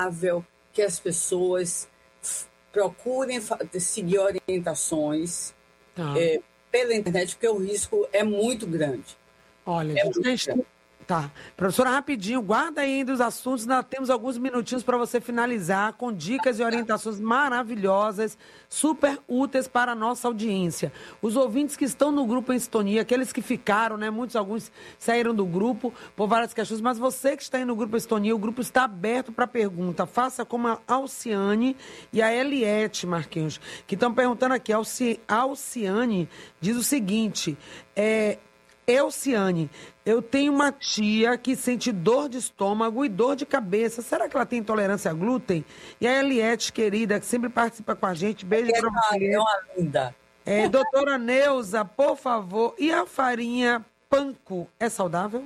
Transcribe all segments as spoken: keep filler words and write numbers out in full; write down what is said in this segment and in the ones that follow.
que as pessoas procurem seguir orientações tá. é, pela internet, porque o risco é muito grande. Olha, é muito gente... grande. Tá. Professora, rapidinho, guarda aí ainda os assuntos, nós temos alguns minutinhos para você finalizar com dicas e orientações maravilhosas, super úteis para a nossa audiência. Os ouvintes que estão no grupo em sintonia, aqueles que ficaram, né, muitos, alguns saíram do grupo por várias questões, mas você que está aí no grupo em sintonia, o grupo está aberto para pergunta. Faça como a Alciane e a Eliette Marquinhos, que estão perguntando aqui. Alci... Alciane diz o seguinte, é... Elciane, eu tenho uma tia que sente dor de estômago e dor de cabeça. Será que ela tem intolerância a glúten? E a Eliette, querida, que sempre participa com a gente, beijo para você. É uma linda. É, doutora Neuza, por favor, e a farinha panko é saudável?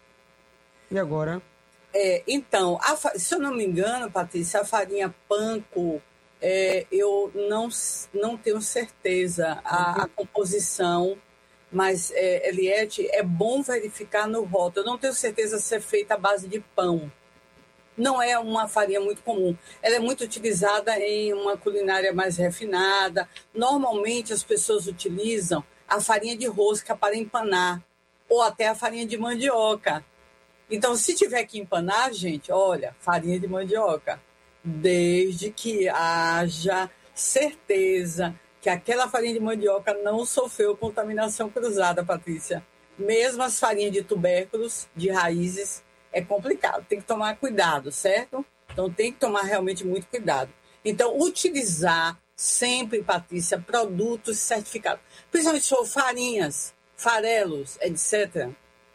E agora? É, então, a, se eu não me engano, Patrícia, a farinha panko, é, eu não, não tenho certeza a, a composição. Mas, é, Eliette, é bom verificar no rótulo. Eu não tenho certeza se é feita à base de pão. Não é uma farinha muito comum. Ela é muito utilizada em uma culinária mais refinada. Normalmente, as pessoas utilizam a farinha de rosca para empanar, ou até a farinha de mandioca. Então, se tiver que empanar, gente, olha, farinha de mandioca. Desde que haja certeza que aquela farinha de mandioca não sofreu contaminação cruzada, Patrícia. Mesmo as farinhas de tubérculos, de raízes, é complicado. Tem que tomar cuidado, certo? Então, tem que tomar realmente muito cuidado. Então, utilizar sempre, Patrícia, produtos certificados. Principalmente se for farinhas, farelos, etcétera.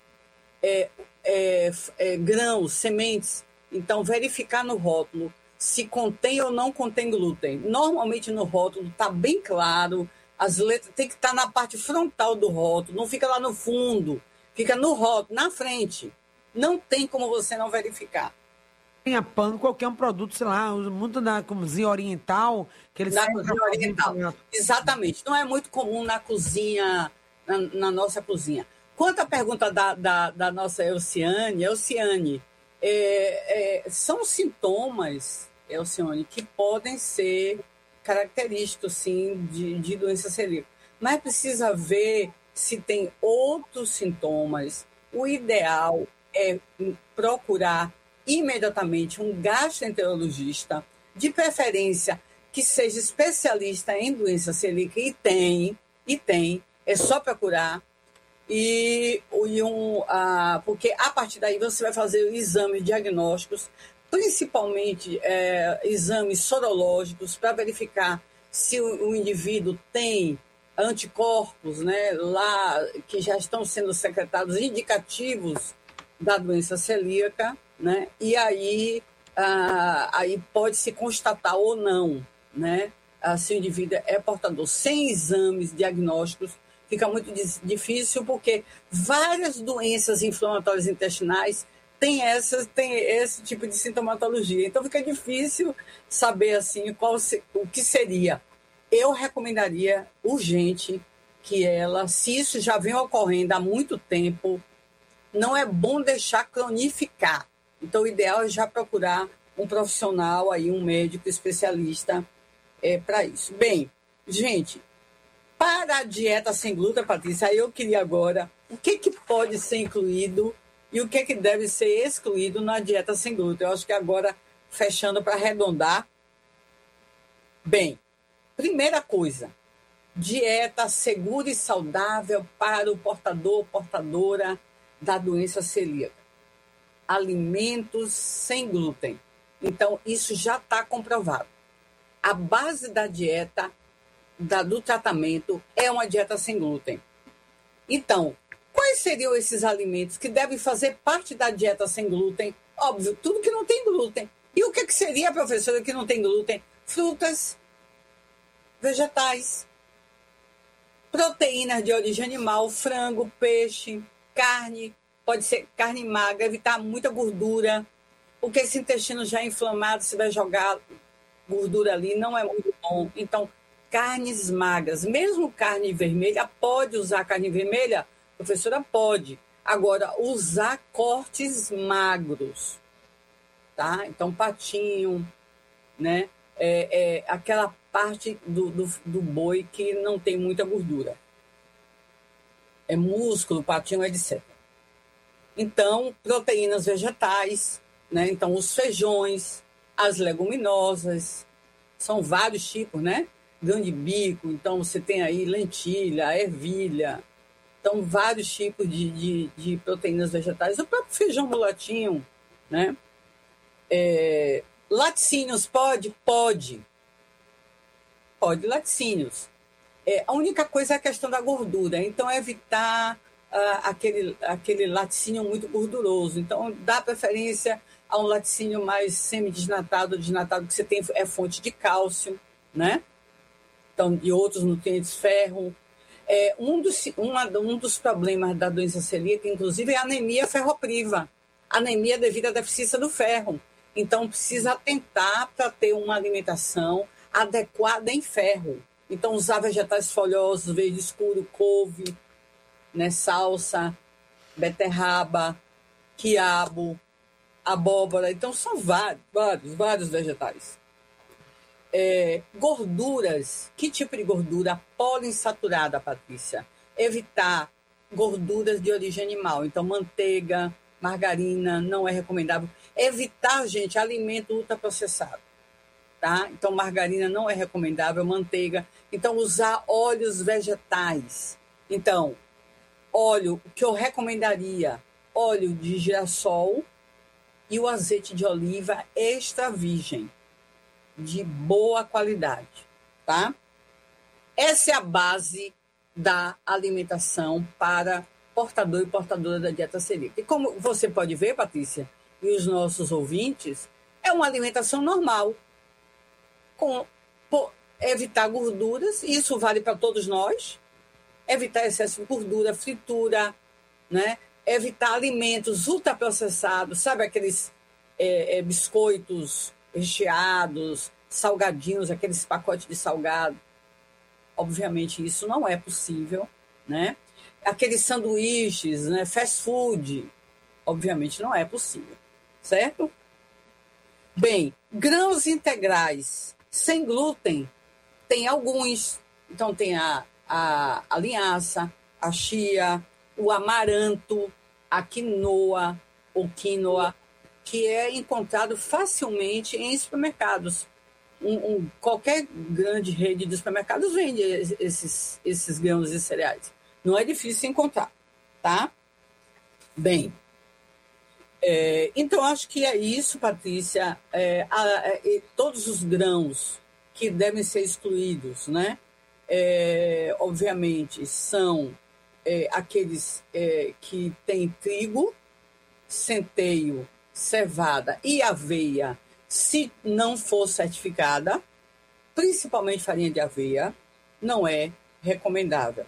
É, é, é, grãos, sementes. Então, verificar no rótulo se contém ou não contém glúten. Normalmente no rótulo está bem claro, as letras tem que estar tá na parte frontal do rótulo, não fica lá no fundo, fica no rótulo, na frente. Não tem como você não verificar. A panko, qualquer um produto, sei lá, muito na cozinha oriental, que eles na cozinha oriental. Exatamente. Não é muito comum na cozinha, na, na nossa cozinha. Quanto à pergunta da, da, da nossa Elciane, Elciane, é, é, são sintomas, Elciane, que podem ser característicos, sim, de, de doença celíaca. Mas precisa ver se tem outros sintomas. O ideal é procurar imediatamente um gastroenterologista, de preferência que seja especialista em doença celíaca, e tem, e tem, é só procurar. E, e um, ah, porque a partir daí você vai fazer exames diagnósticos, principalmente é, exames sorológicos, para verificar se o, o indivíduo tem anticorpos, né, lá que já estão sendo secretados, indicativos da doença celíaca, né, e aí, ah, aí pode se constatar ou não, né, se o indivíduo é portador. Sem exames diagnósticos, fica muito difícil, porque várias doenças inflamatórias intestinais têm, essas, têm esse tipo de sintomatologia. Então, fica difícil saber assim, qual se, o que seria. Eu recomendaria urgente que ela, se isso já vem ocorrendo há muito tempo, não é bom deixar cronificar. Então, o ideal é já procurar um profissional, aí, um médico especialista é, para isso. Bem, gente, para a dieta sem glúten, Patrícia, eu queria agora o que, que pode ser incluído e o que, que deve ser excluído na dieta sem glúten. Eu acho que agora, fechando para arredondar. Bem, primeira coisa, dieta segura e saudável para o portador, portadora da doença celíaca. Alimentos sem glúten. Então, isso já está comprovado. A base da dieta Da, do tratamento é uma dieta sem glúten. Então, quais seriam esses alimentos que devem fazer parte da dieta sem glúten? Óbvio, tudo que não tem glúten. E o que, que seria, professora, que não tem glúten? Frutas, vegetais, proteínas de origem animal, frango, peixe, carne, pode ser carne magra, evitar muita gordura, porque esse intestino já é inflamado, você vai jogar gordura ali, não é muito bom. Então, carnes magras, mesmo carne vermelha, pode usar carne vermelha? Professora, pode. Agora, usar cortes magros, tá? Então, patinho, né? É, é aquela parte do, do, do boi que não tem muita gordura. É músculo, patinho, etcétera. Então, proteínas vegetais, né? Então, os feijões, as leguminosas, são vários tipos, né? Grão de bico, então você tem aí lentilha, ervilha, então vários tipos de, de, de proteínas vegetais. O próprio feijão mulatinho, né? É, laticínios pode? Pode. Pode laticínios. É, a única coisa é a questão da gordura, então é evitar ah, aquele, aquele laticínio muito gorduroso. Então, dá preferência a um laticínio mais semidesnatado, desnatado, que você tem é fonte de cálcio, né? Então, de outros nutrientes, ferro. É, um, dos, uma, um dos problemas da doença celíaca, inclusive, é a anemia ferropriva. Anemia devido à deficiência do ferro. Então, precisa atentar para ter uma alimentação adequada em ferro. Então, usar vegetais folhosos, verde escuro, couve, né, salsa, beterraba, quiabo, abóbora. Então, são vários, vários, vários vegetais. É, gorduras. Que tipo de gordura? Poliinsaturada, Patrícia. Evitar gorduras de origem animal. Então, manteiga, margarina, não é recomendável. Evitar, gente, alimento ultraprocessado. Tá? Então, margarina não é recomendável, manteiga. Então, usar óleos vegetais. Então, óleo que eu recomendaria, óleo de girassol e o azeite de oliva extra virgem, de boa qualidade, tá? Essa é a base da alimentação para portador e portadora da dieta celíaca. E como você pode ver, Patrícia, e os nossos ouvintes, é uma alimentação normal, com por, evitar gorduras, e isso vale para todos nós, evitar excesso de gordura, fritura, né? Evitar alimentos ultraprocessados, sabe aqueles é, é, biscoitos recheados, salgadinhos, aqueles pacotes de salgado. Obviamente, isso não é possível, né? Aqueles sanduíches, né? Fast food, obviamente não é possível, certo? Bem, grãos integrais sem glúten, tem alguns. Então, tem a, a, a linhaça, a chia, o amaranto, a quinoa, ou quinoa, que é encontrado facilmente em supermercados. Um, um, qualquer grande rede de supermercados vende esses, esses grãos e cereais. Não é difícil encontrar, tá? Bem, é, então acho que é isso, Patrícia. É, a, a, todos os grãos que devem ser excluídos, né? É, obviamente, são é, aqueles é, que têm trigo, centeio, cevada e aveia, se não for certificada, principalmente farinha de aveia, não é recomendável.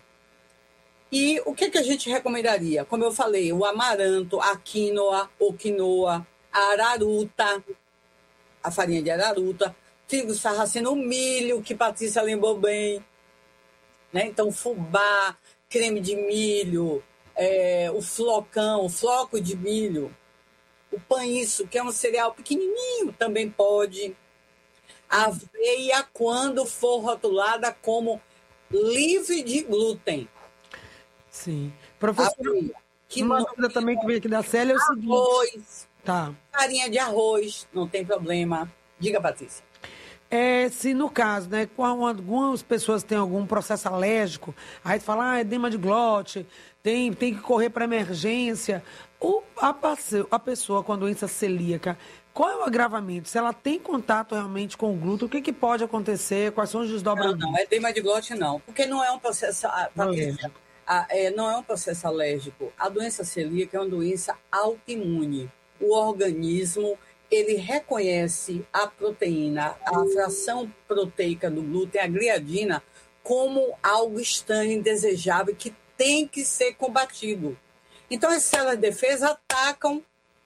E o que, que a gente recomendaria? Como eu falei, o amaranto, a quinoa, ou quinoa, a araruta, a farinha de araruta, trigo sarraceno, o milho, que Patrícia lembrou bem, né? Então, fubá, creme de milho, é, o flocão, o floco de milho, o paniço, que é um cereal pequenininho, também pode. A aveia, quando for rotulada como livre de glúten. Sim. Professora, que uma dúvida também que veio aqui da Célia é o seguinte. Arroz, tá. farinha de arroz, não tem problema. Diga, Patrícia. É, se no caso, né, quando algumas pessoas têm algum processo alérgico, aí tu fala, ah, edema de glote, tem, tem que correr para emergência. Ou a, a pessoa com a doença celíaca, qual é o agravamento? Se ela tem contato realmente com o glúten, o que, que pode acontecer? Quais são os desdobramentos? Não, não, edema de glote não, porque não é um processo, Patrícia, a, é, não é um processo alérgico. A doença celíaca é uma doença autoimune. O organismo, ele reconhece a proteína, a fração proteica do glúten, a gliadina, como algo estranho, indesejável, que tem que ser combatido. Então, as células de defesa atacam,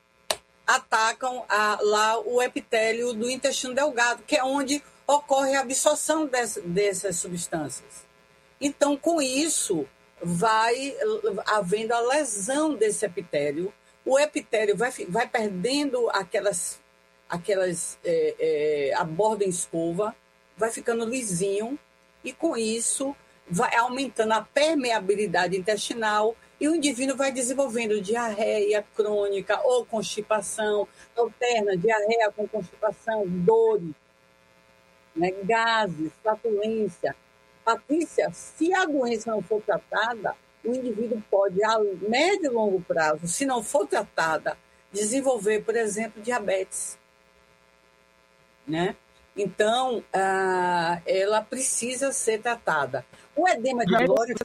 atacam a, lá o epitélio do intestino delgado, que é onde ocorre a absorção dessa, dessas substâncias. Então, com isso, vai havendo a lesão desse epitélio. O epitélio vai, vai perdendo aquelas aquelas, é, é, a borda em escova, vai ficando lisinho e com isso vai aumentando a permeabilidade intestinal e o indivíduo vai desenvolvendo diarreia crônica ou constipação, alterna diarreia com constipação, dores, né, gases, flatulência. Patrícia, se a doença não for tratada, o indivíduo pode, a médio e longo prazo, se não for tratada, desenvolver, por exemplo, diabetes. Né? Então, ah, ela precisa ser tratada. O edema de Glott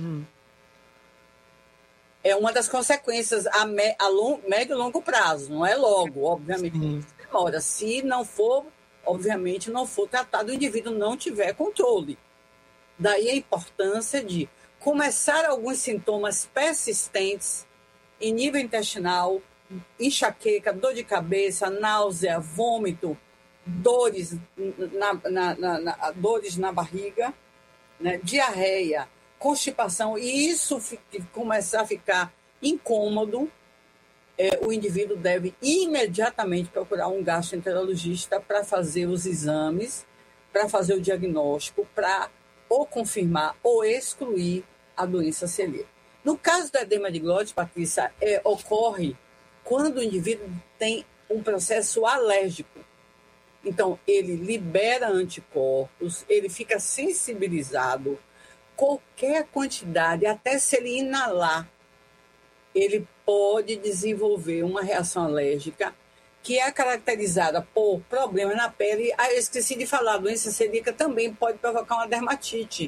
é uma das consequências a, me, a long, médio e longo prazo, não é logo, obviamente, Sim. demora. Se não for, obviamente, não for tratado, o indivíduo não tiver controle. Daí a importância de começar alguns sintomas persistentes em nível intestinal, enxaqueca, dor de cabeça, náusea, vômito, dores na, na, na, na, dores na barriga, né? Diarreia, constipação, e isso começar a ficar incômodo, é, o indivíduo deve imediatamente procurar um gastroenterologista para fazer os exames, para fazer o diagnóstico, para ou confirmar ou excluir a doença celíaca. No caso do edema de Glott, Patrícia, é, ocorre quando o indivíduo tem um processo alérgico. Então, ele libera anticorpos, ele fica sensibilizado. Qualquer quantidade, até se ele inalar, ele pode desenvolver uma reação alérgica que é caracterizada por problemas na pele. Ah, eu esqueci de falar, a doença celíaca também pode provocar uma dermatite.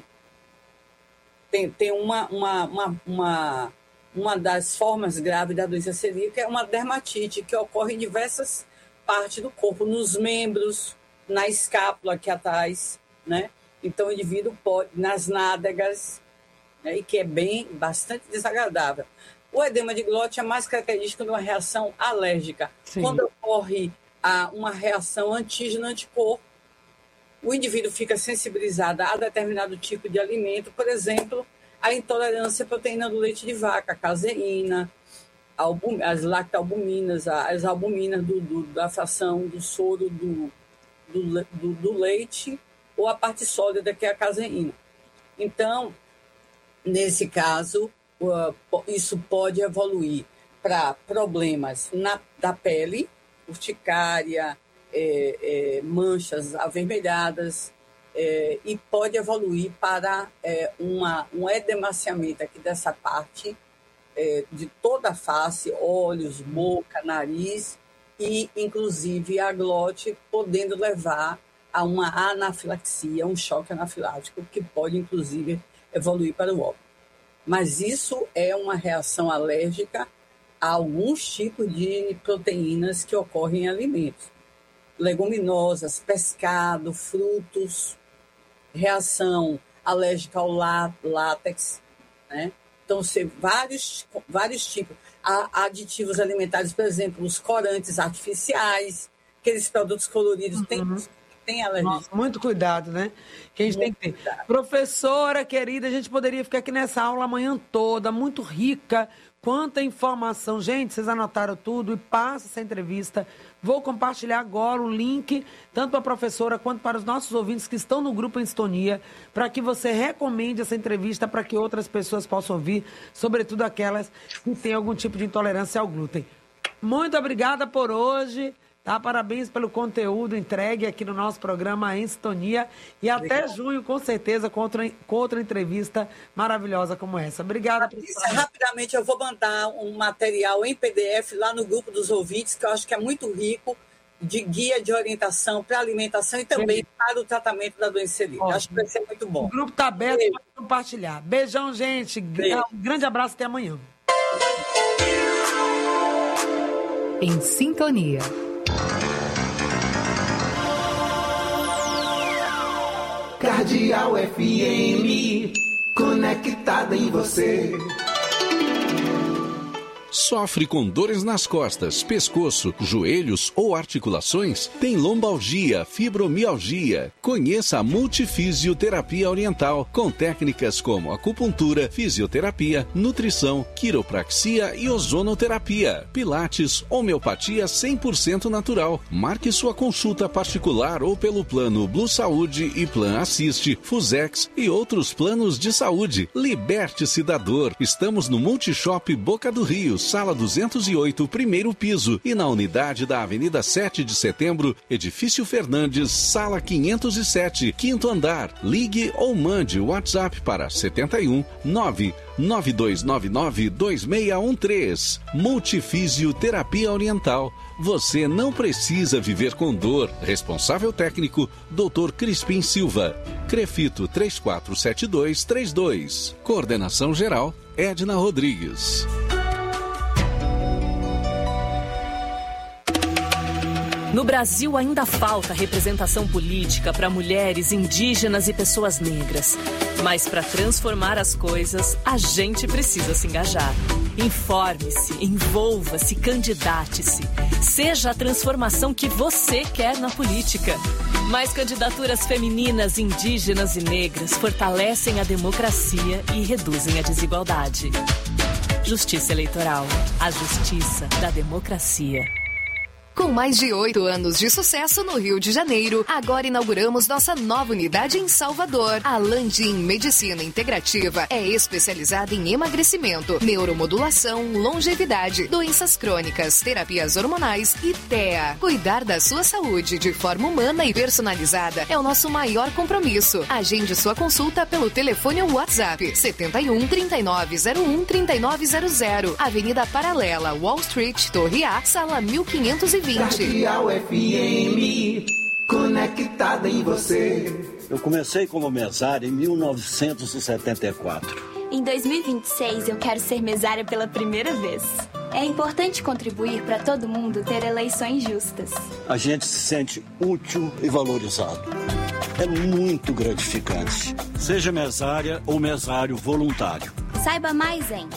Tem, tem uma, uma, uma, uma, uma das formas graves da doença celíaca é uma dermatite que ocorre em diversas parte do corpo, nos membros, na escápula aqui atrás, né? Então o indivíduo pode, nas nádegas, né? E que é bem, bastante desagradável. O edema de Glott é mais característico de uma reação alérgica. Sim. Quando ocorre a, uma reação antígeno-anticorpo, o indivíduo fica sensibilizado a determinado tipo de alimento, por exemplo, a intolerância à proteína do leite de vaca, a caseína, as lactalbuminas, as albuminas do, do, da fração do soro do, do, do, do leite, ou a parte sólida, que é a caseína. Então, nesse caso, isso pode evoluir para problemas na, da pele, urticária, é, é, manchas avermelhadas, é, e pode evoluir para é, uma, um edemaciamento aqui dessa parte, de toda a face, olhos, boca, nariz e, inclusive, a glote, podendo levar a uma anafilaxia, um choque anafilático, que pode, inclusive, evoluir para o óbito. Mas isso é uma reação alérgica a alguns tipos de proteínas que ocorrem em alimentos. Leguminosas, pescado, frutos, reação alérgica ao látex, né? Então, ser vários, vários tipos. Há aditivos alimentares, por exemplo, os corantes artificiais, aqueles produtos coloridos, uhum. tem, tem alergia. Nossa, muito cuidado, né? Que a gente muito tem que ter. Cuidado. Professora querida, a gente poderia ficar aqui nessa aula a manhã toda, muito rica. Quanta informação. Gente, vocês anotaram tudo e passa essa entrevista. Vou compartilhar agora o link, tanto para a professora quanto para os nossos ouvintes que estão no Grupo em Sintonia, para que você recomende essa entrevista para que outras pessoas possam ouvir, sobretudo aquelas que têm algum tipo de intolerância ao glúten. Muito obrigada por hoje. Tá? Parabéns pelo conteúdo entregue aqui no nosso programa Em Sintonia. E até Obrigado. junho, com certeza, com outra, com outra entrevista maravilhosa como essa. Obrigada. Patrícia, rapidamente, eu vou mandar um material em P D F lá no grupo dos ouvintes, que eu acho que é muito rico, de guia de orientação para alimentação e também Sim. para o tratamento da doença celíaca. Acho que vai ser muito bom. O grupo está aberto para compartilhar. Beijão, gente. Beijo. Um grande abraço, até amanhã. Em Sintonia. Cardeal F M, conectada em você. Sofre com dores nas costas, pescoço, joelhos ou articulações? Tem lombalgia, fibromialgia? Conheça a Multifisioterapia Oriental, com técnicas como acupuntura, fisioterapia, nutrição, quiropraxia e ozonoterapia, pilates, homeopatia cem por cento natural. Marque sua consulta particular ou pelo plano Blue Saúde e Plan Assiste, Fusex e outros planos de saúde. Liberte-se da dor. Estamos no Multishop Boca do Rio, sala duzentos e oito, primeiro piso, e na unidade da Avenida sete de Setembro, Edifício Fernandes, sala quinhentos e sete, quinto andar. Ligue ou mande o WhatsApp para setenta e um, nove nove dois nove nove, dois seis um três. Multifisioterapia Oriental. Você não precisa viver com dor. Responsável técnico, doutor Crispim Silva. Crefito três quatro sete dois três dois. Coordenação geral, Edna Rodrigues. No Brasil ainda falta representação política para mulheres, indígenas e pessoas negras. Mas para transformar as coisas, a gente precisa se engajar. Informe-se, envolva-se, candidate-se. Seja a transformação que você quer na política. Mais candidaturas femininas, indígenas e negras fortalecem a democracia e reduzem a desigualdade. Justiça Eleitoral. A justiça da democracia. Com mais de oito anos de sucesso no Rio de Janeiro, agora inauguramos nossa nova unidade em Salvador. A Landim Medicina Integrativa é especializada em emagrecimento, neuromodulação, longevidade, doenças crônicas, terapias hormonais e T E A. Cuidar da sua saúde de forma humana e personalizada é o nosso maior compromisso. Agende sua consulta pelo telefone ou WhatsApp setenta e um, trinta e nove zero um, trinta e nove zero zero. Avenida Paralela, Wall Street, Torre A, sala mil quinhentos e vinte. Cardeal F M, conectada em você. Eu comecei como mesário em mil novecentos e setenta e quatro. Em dois mil e vinte e seis, eu quero ser mesária pela primeira vez. É importante contribuir para todo mundo ter eleições justas. A gente se sente útil e valorizado. É muito gratificante. Seja mesária ou mesário voluntário. Saiba mais em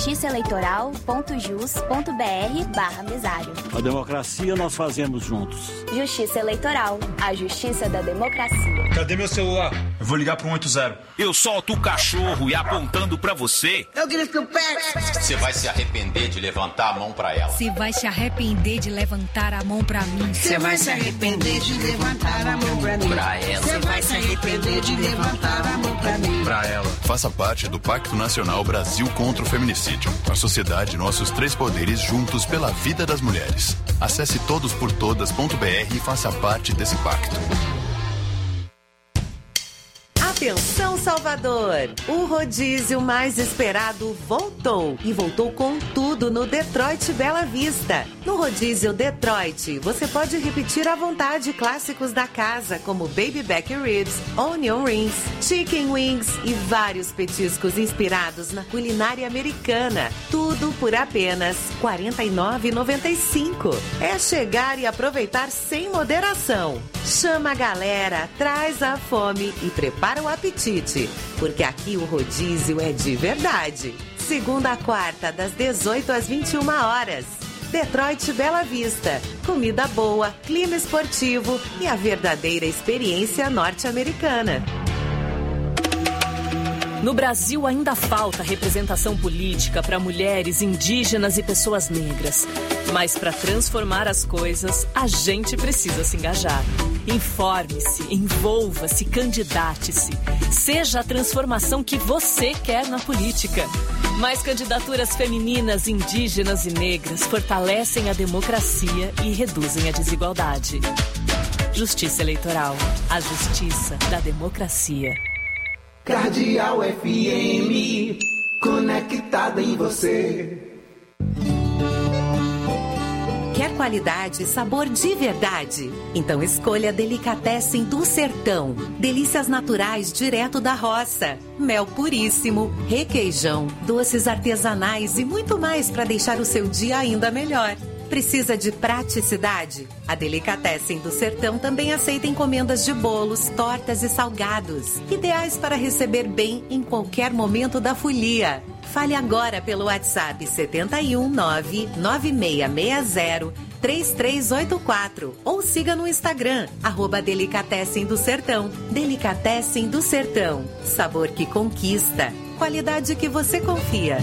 justiçaeleitoral.jus.br barra mesário. A democracia nós fazemos juntos. Justiça Eleitoral, a justiça da democracia. Cadê meu celular? Eu vou ligar pro um oito zero. Eu solto o cachorro e apontando pra você. Eu grito o pé. Você vai se arrepender de levantar a mão pra ela. Você vai se arrepender de levantar a mão pra mim. Você vai se arrepender de levantar a mão pra mim. Pra ela. Você vai se arrepender de levantar a mão pra mim. Pra ela. Faça parte do Pacto Nacional Brasil contra o Feminicídio. A sociedade, nossos três poderes juntos pela vida das mulheres. Acesse todos por todas ponto b r e faça parte desse pacto. Atenção, Salvador! O rodízio mais esperado voltou e voltou com tudo no Detroit Bela Vista. No rodízio Detroit, você pode repetir à vontade clássicos da casa, como Baby Back Ribs, Onion Rings, Chicken Wings e vários petiscos inspirados na culinária americana. Tudo por apenas quarenta e nove reais e noventa e cinco centavos. É chegar e aproveitar sem moderação. Chama a galera, traz a fome e prepara o apetite, porque aqui o rodízio é de verdade. Segunda a quarta, das dezoito às vinte e uma horas. Detroit Bela Vista. Comida boa, clima esportivo e a verdadeira experiência norte-americana. No Brasil ainda falta representação política para mulheres, indígenas e pessoas negras. Mas para transformar as coisas, a gente precisa se engajar. Informe-se, envolva-se, candidate-se. Seja a transformação que você quer na política. Mais candidaturas femininas, indígenas e negras fortalecem a democracia e reduzem a desigualdade. Justiça Eleitoral. A justiça da democracia. Cardeal F M, conectada em você. Quer qualidade e sabor de verdade? Então escolha Delicatessen do Sertão. Delícias naturais direto da roça. Mel puríssimo, requeijão, doces artesanais e muito mais para deixar o seu dia ainda melhor. Precisa de praticidade? A Delicatessen do Sertão também aceita encomendas de bolos, tortas e salgados, ideais para receber bem em qualquer momento da folia. Fale agora pelo WhatsApp sete um nove nove seis seis zero três três oito quatro ou siga no Instagram, arroba Delicatessen do Sertão. Delicatessen do Sertão. Sabor que conquista. Qualidade que você confia.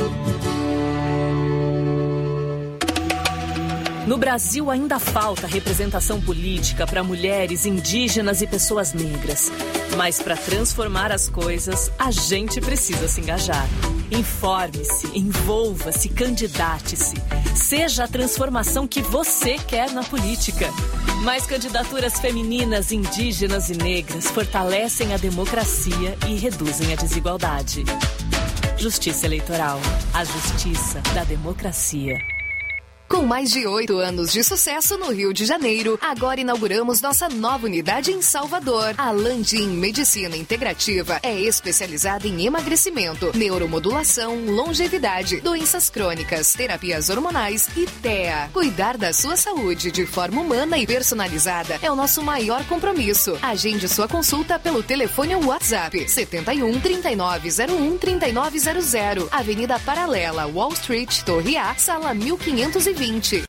No Brasil ainda falta representação política para mulheres, indígenas e pessoas negras. Mas para transformar as coisas, a gente precisa se engajar. Informe-se, envolva-se, candidate-se. Seja a transformação que você quer na política. Mais candidaturas femininas, indígenas e negras fortalecem a democracia e reduzem a desigualdade. Justiça Eleitoral. A justiça da democracia. Com mais de oito anos de sucesso no Rio de Janeiro, agora inauguramos nossa nova unidade em Salvador. A Landim Medicina Integrativa é especializada em emagrecimento, neuromodulação, longevidade, doenças crônicas, terapias hormonais e T E A. Cuidar da sua saúde de forma humana e personalizada é o nosso maior compromisso. Agende sua consulta pelo telefone ou WhatsApp sete um, trinta e nove zero um, trinta e nove zero zero, Avenida Paralela, Wall Street, Torre A, sala mil quinhentos e vinte.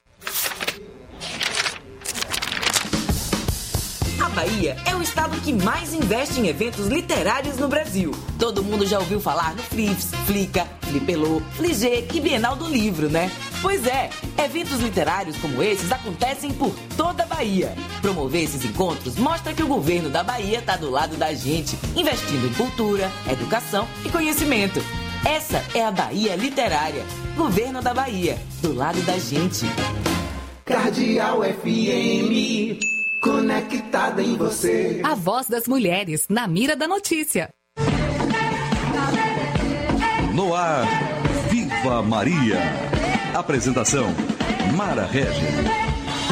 A Bahia é o estado que mais investe em eventos literários no Brasil. Todo mundo já ouviu falar no Flix, Flica, Flipelô, Fligê e Bienal do Livro, né? Pois é, eventos literários como esses acontecem por toda a Bahia. Promover esses encontros mostra que o governo da Bahia está do lado da gente, investindo em cultura, educação e conhecimento. Essa é a Bahia Literária. Governo da Bahia, do lado da gente. Cardeal F M, conectada em você. A voz das mulheres, na mira da notícia. No ar, Viva Maria. Apresentação, Mara Regis.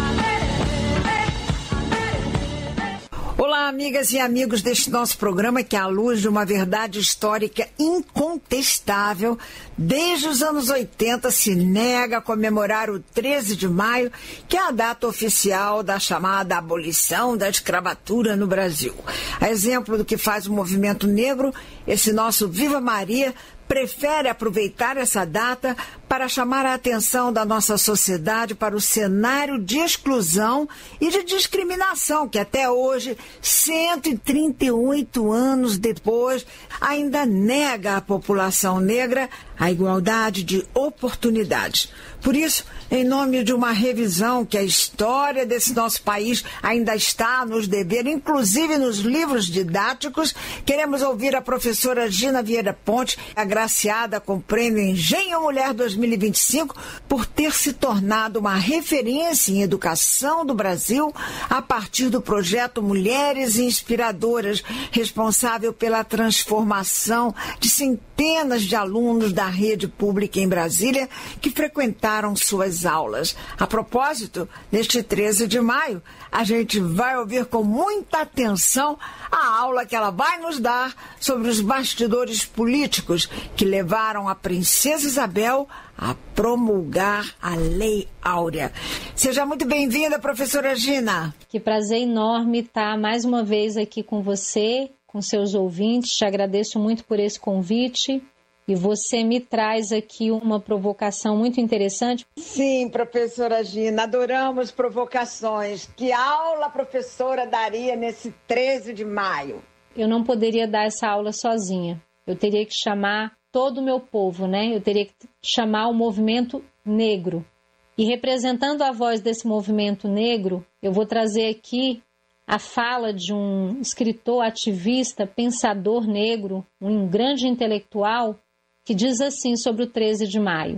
Olá, amigas e amigos deste nosso programa que é à luz de uma verdade histórica incontestável. Desde os anos oitenta se nega a comemorar o treze de maio, que é a data oficial da chamada abolição da escravatura no Brasil. A exemplo do que faz o movimento negro, esse nosso Viva Maria prefere aproveitar essa data para chamar a atenção da nossa sociedade para o cenário de exclusão e de discriminação que até hoje, cento e trinta e oito anos depois, ainda nega à população negra a igualdade de oportunidades. Por isso, em nome de uma revisão que a história desse nosso país ainda está a nos dever, inclusive nos livros didáticos, queremos ouvir a professora Gina Vieira Ponte, agraciada com o prêmio Engenho Mulher dois mil e vinte e cinco, por ter se tornado uma referência em educação do Brasil a partir do projeto Mulheres Inspiradoras, responsável pela transformação de centenas de alunos da rede pública em Brasília que frequentaram suas aulas. A propósito, neste treze de maio, a gente vai ouvir com muita atenção a aula que ela vai nos dar sobre os bastidores políticos que levaram a Princesa Isabel a promulgar a Lei Áurea. Seja muito bem-vinda, professora Gina. Que prazer enorme estar mais uma vez aqui com você, com seus ouvintes. Te agradeço muito por esse convite. E você me traz aqui uma provocação muito interessante. Sim, professora Gina, adoramos provocações. Que aula a professora daria nesse treze de maio? Eu não poderia dar essa aula sozinha. Eu teria que chamar todo o meu povo, né? Eu teria que chamar o movimento negro. E representando a voz desse movimento negro, eu vou trazer aqui a fala de um escritor, ativista, pensador negro, um grande intelectual, que diz assim sobre o treze de maio.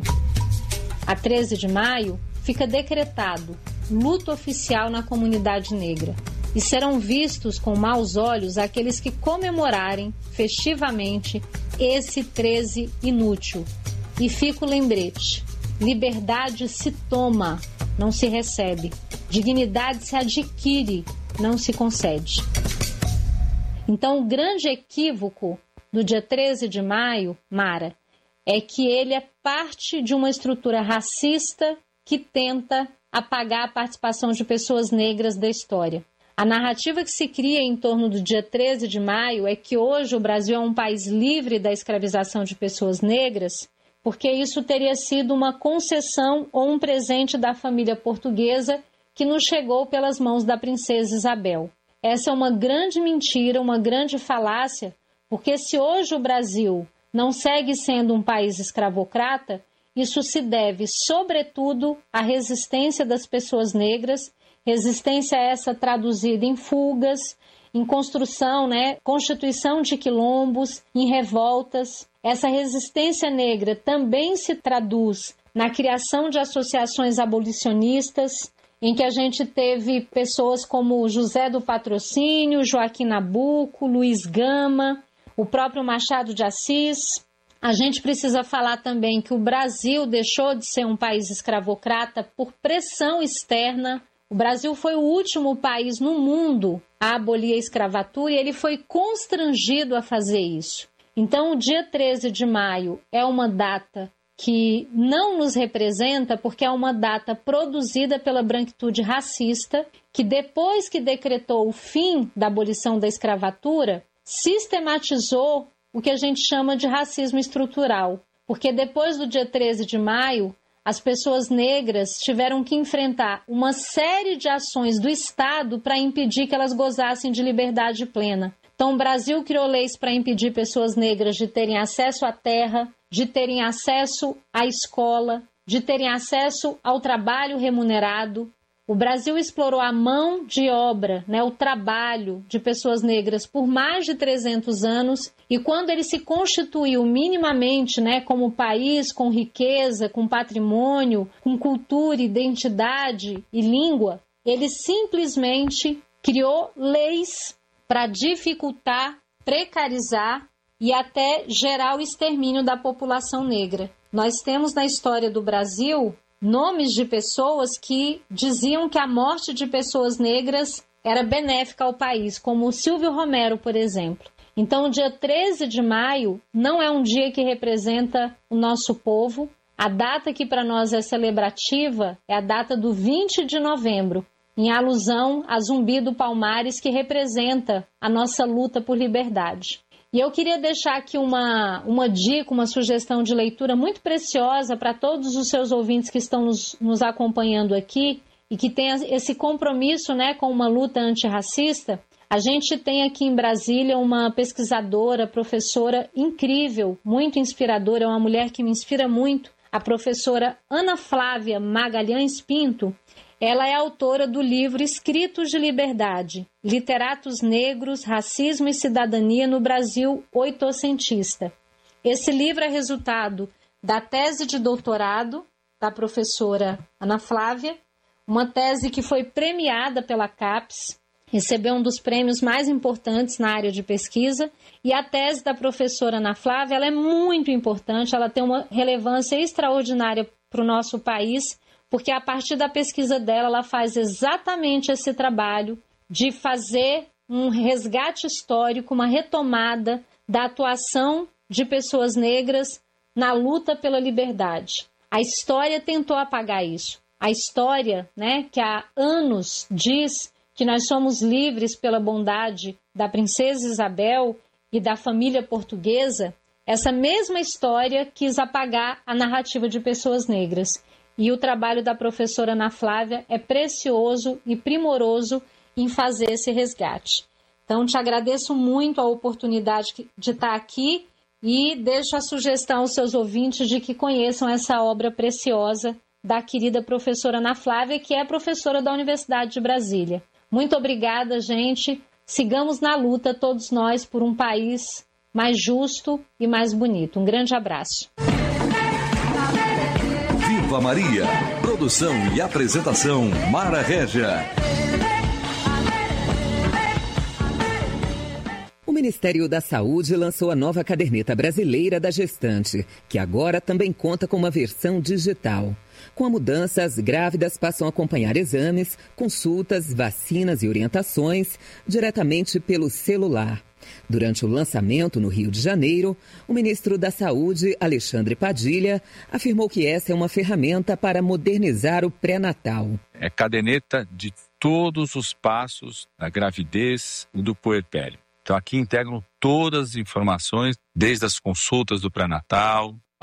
A treze de maio fica decretado luto oficial na comunidade negra e serão vistos com maus olhos aqueles que comemorarem festivamente esse treze inútil. E fica o lembrete: liberdade se toma, não se recebe. Dignidade se adquire, não se concede. Então, o grande equívoco do dia treze de maio, Mara, é que ele é parte de uma estrutura racista que tenta apagar a participação de pessoas negras da história. A narrativa que se cria em torno do dia treze de maio é que hoje o Brasil é um país livre da escravização de pessoas negras porque isso teria sido uma concessão ou um presente da família portuguesa que nos chegou pelas mãos da princesa Isabel. Essa é uma grande mentira, uma grande falácia, porque se hoje o Brasil não segue sendo um país escravocrata, isso se deve, sobretudo, à resistência das pessoas negras, resistência essa traduzida em fugas, em construção, né, constituição de quilombos, em revoltas. Essa resistência negra também se traduz na criação de associações abolicionistas, em que a gente teve pessoas como José do Patrocínio, Joaquim Nabuco, Luiz Gama, o próprio Machado de Assis. A gente precisa falar também que o Brasil deixou de ser um país escravocrata por pressão externa. O Brasil foi o último país no mundo a abolir a escravatura e ele foi constrangido a fazer isso. Então, o dia treze de maio é uma data que não nos representa porque é uma data produzida pela branquitude racista que, depois que decretou o fim da abolição da escravatura, sistematizou o que a gente chama de racismo estrutural. Porque depois do dia treze de maio, as pessoas negras tiveram que enfrentar uma série de ações do Estado para impedir que elas gozassem de liberdade plena. Então, o Brasil criou leis para impedir pessoas negras de terem acesso à terra, de terem acesso à escola, de terem acesso ao trabalho remunerado. O Brasil explorou a mão de obra, né, o trabalho de pessoas negras por mais de trezentos anos, e quando ele se constituiu minimamente, né, como país com riqueza, com patrimônio, com cultura, identidade e língua, ele simplesmente criou leis para dificultar, precarizar e até gerar o extermínio da população negra. Nós temos na história do Brasil nomes de pessoas que diziam que a morte de pessoas negras era benéfica ao país, como o Silvio Romero, por exemplo. Então, o dia treze de maio não é um dia que representa o nosso povo. A data que para nós é celebrativa é a data do vinte de novembro, em alusão a Zumbi do Palmares, que representa a nossa luta por liberdade. E eu queria deixar aqui uma, uma dica, uma sugestão de leitura muito preciosa para todos os seus ouvintes que estão nos, nos acompanhando aqui e que têm esse compromisso, né, com uma luta antirracista. A gente tem aqui em Brasília uma pesquisadora, professora incrível, muito inspiradora, é uma mulher que me inspira muito, a professora Ana Flávia Magalhães Pinto. Ela é autora do livro Escritos de Liberdade, Literatos Negros, Racismo e Cidadania no Brasil Oitocentista. Esse livro é resultado da tese de doutorado da professora Ana Flávia, uma tese que foi premiada pela CAPES, recebeu um dos prêmios mais importantes na área de pesquisa, e a tese da professora Ana Flávia ela é muito importante, ela tem uma relevância extraordinária para o nosso país, porque a partir da pesquisa dela, ela faz exatamente esse trabalho de fazer um resgate histórico, uma retomada da atuação de pessoas negras na luta pela liberdade. A história tentou apagar isso. A história, né, que há anos diz que nós somos livres pela bondade da princesa Isabel e da família portuguesa, essa mesma história quis apagar a narrativa de pessoas negras. E o trabalho da professora Ana Flávia é precioso e primoroso em fazer esse resgate. Então, te agradeço muito a oportunidade de estar aqui e deixo a sugestão aos seus ouvintes de que conheçam essa obra preciosa da querida professora Ana Flávia, que é professora da Universidade de Brasília. Muito obrigada, gente. Sigamos na luta, todos nós, por um país mais justo e mais bonito. Um grande abraço. Viva Maria. Produção e apresentação Mara Régia. O Ministério da Saúde lançou a nova caderneta brasileira da gestante, que agora também conta com uma versão digital. Com a mudança, as grávidas passam a acompanhar exames, consultas, vacinas e orientações diretamente pelo celular. Durante o lançamento no Rio de Janeiro, o ministro da Saúde, Alexandre Padilha, afirmou que essa é uma ferramenta para modernizar o pré-natal. É caderneta de todos os passos da gravidez e do puerpério. Então aqui integram todas as informações, desde as consultas do pré-natal,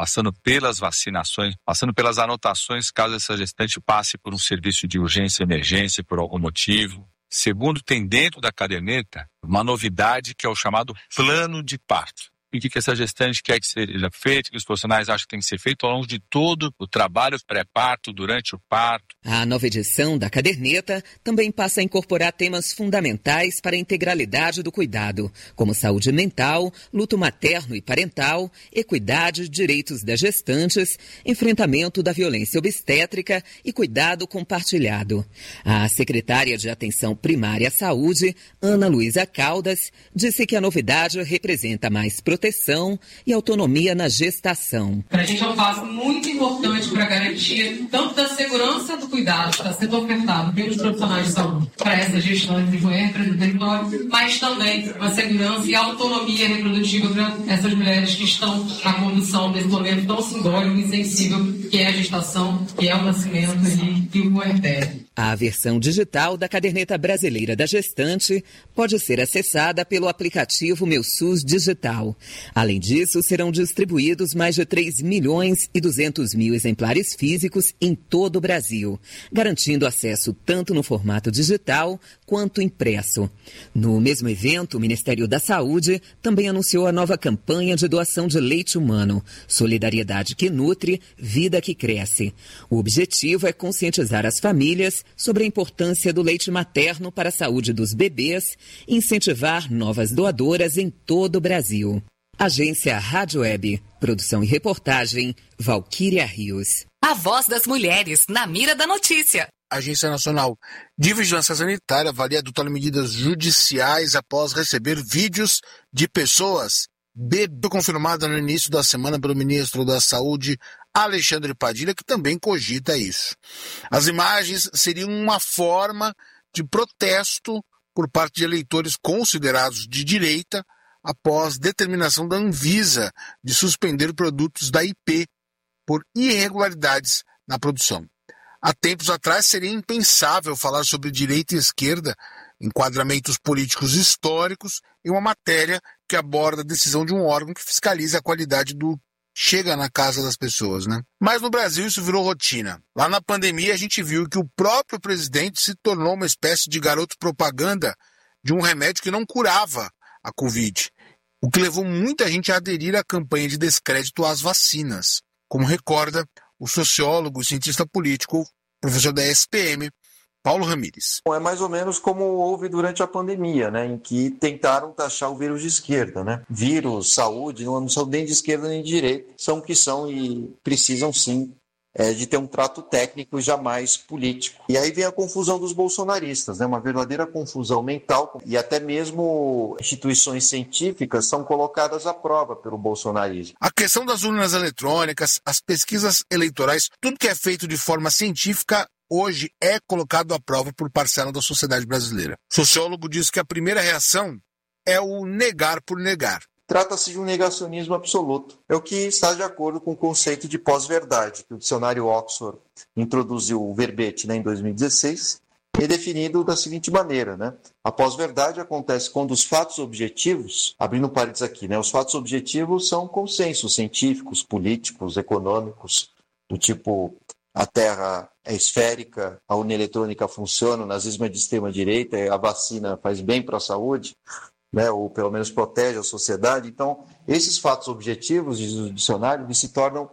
passando pelas vacinações, passando pelas anotações caso essa gestante passe por um serviço de urgência e emergência por algum motivo. Segundo, tem dentro da caderneta uma novidade que é o chamado plano de parto. E o que essa gestante quer que seja feito, que os profissionais acham que tem que ser feito ao longo de todo o trabalho pré-parto, durante o parto. A nova edição da caderneta também passa a incorporar temas fundamentais para a integralidade do cuidado, como saúde mental, luto materno e parental, equidade, direitos das gestantes, enfrentamento da violência obstétrica e cuidado compartilhado. A secretária de Atenção Primária à Saúde, Ana Luísa Caldas, disse que a novidade representa mais proteção proteção e autonomia na gestação. Para a gente é um passo muito importante para a garantia tanto da segurança do cuidado que está sendo ofertado pelos profissionais de saúde para essas gestantes de mulheres do território, mas também a segurança e a autonomia reprodutiva para essas mulheres que estão na condução desse momento tão simbólico e sensível que é a gestação, que é o nascimento e, e o puerpério. A versão digital da Caderneta Brasileira da Gestante pode ser acessada pelo aplicativo Meu SUS Digital. Além disso, serão distribuídos mais de três milhões e duzentos mil exemplares físicos em todo o Brasil, garantindo acesso tanto no formato digital quanto impresso. No mesmo evento, o Ministério da Saúde também anunciou a nova campanha de doação de leite humano, Solidariedade que Nutre, Vida que Cresce. O objetivo é conscientizar as famílias sobre a importância do leite materno para a saúde dos bebês e incentivar novas doadoras em todo o Brasil. Agência Rádio Web. Produção e reportagem, Valquíria Rios. A voz das mulheres, na mira da notícia. A Agência Nacional de Vigilância Sanitária avalia adotar medidas judiciais após receber vídeos de pessoas bebê, confirmada no início da semana pelo ministro da Saúde, Alexandre Padilha, que também cogita isso. As imagens seriam uma forma de protesto por parte de eleitores considerados de direita após determinação da Anvisa de suspender produtos da I P por irregularidades na produção. Há tempos atrás seria impensável falar sobre direita e esquerda, enquadramentos políticos históricos, em uma matéria que aborda a decisão de um órgão que fiscaliza a qualidade do chega na casa das pessoas, né? Mas no Brasil isso virou rotina. Lá na pandemia a gente viu que o próprio presidente se tornou uma espécie de garoto propaganda de um remédio que não curava a Covid, o que levou muita gente a aderir à campanha de descrédito às vacinas, como recorda o sociólogo e cientista político, professor da S P M, Paulo Ramires. É mais ou menos como houve durante a pandemia, né, em que tentaram taxar o vírus de esquerda, né? Vírus, saúde, não são nem de esquerda nem de direita, são o que são e precisam sim é, de ter um trato técnico e jamais político. E aí vem a confusão dos bolsonaristas, né? Uma verdadeira confusão mental, e até mesmo instituições científicas são colocadas à prova pelo bolsonarismo. A questão das urnas eletrônicas, as pesquisas eleitorais, tudo que é feito de forma científica hoje é colocado à prova por parcela da sociedade brasileira. O sociólogo diz que a primeira reação é o negar por negar. Trata-se de um negacionismo absoluto. É o que está de acordo com o conceito de pós-verdade, que o dicionário Oxford introduziu o verbete, né, em dois mil e dezesseis, e é definido da seguinte maneira, né? A pós-verdade acontece quando os fatos objetivos, abrindo parênteses aqui, né, os fatos objetivos são consensos científicos, políticos, econômicos, do tipo a Terra é esférica, a urna eletrônica funciona, o nazismo é de extrema-direita, a vacina faz bem para a saúde, né, ou pelo menos protege a sociedade. Então, esses fatos objetivos, diz o dicionário, eles se tornam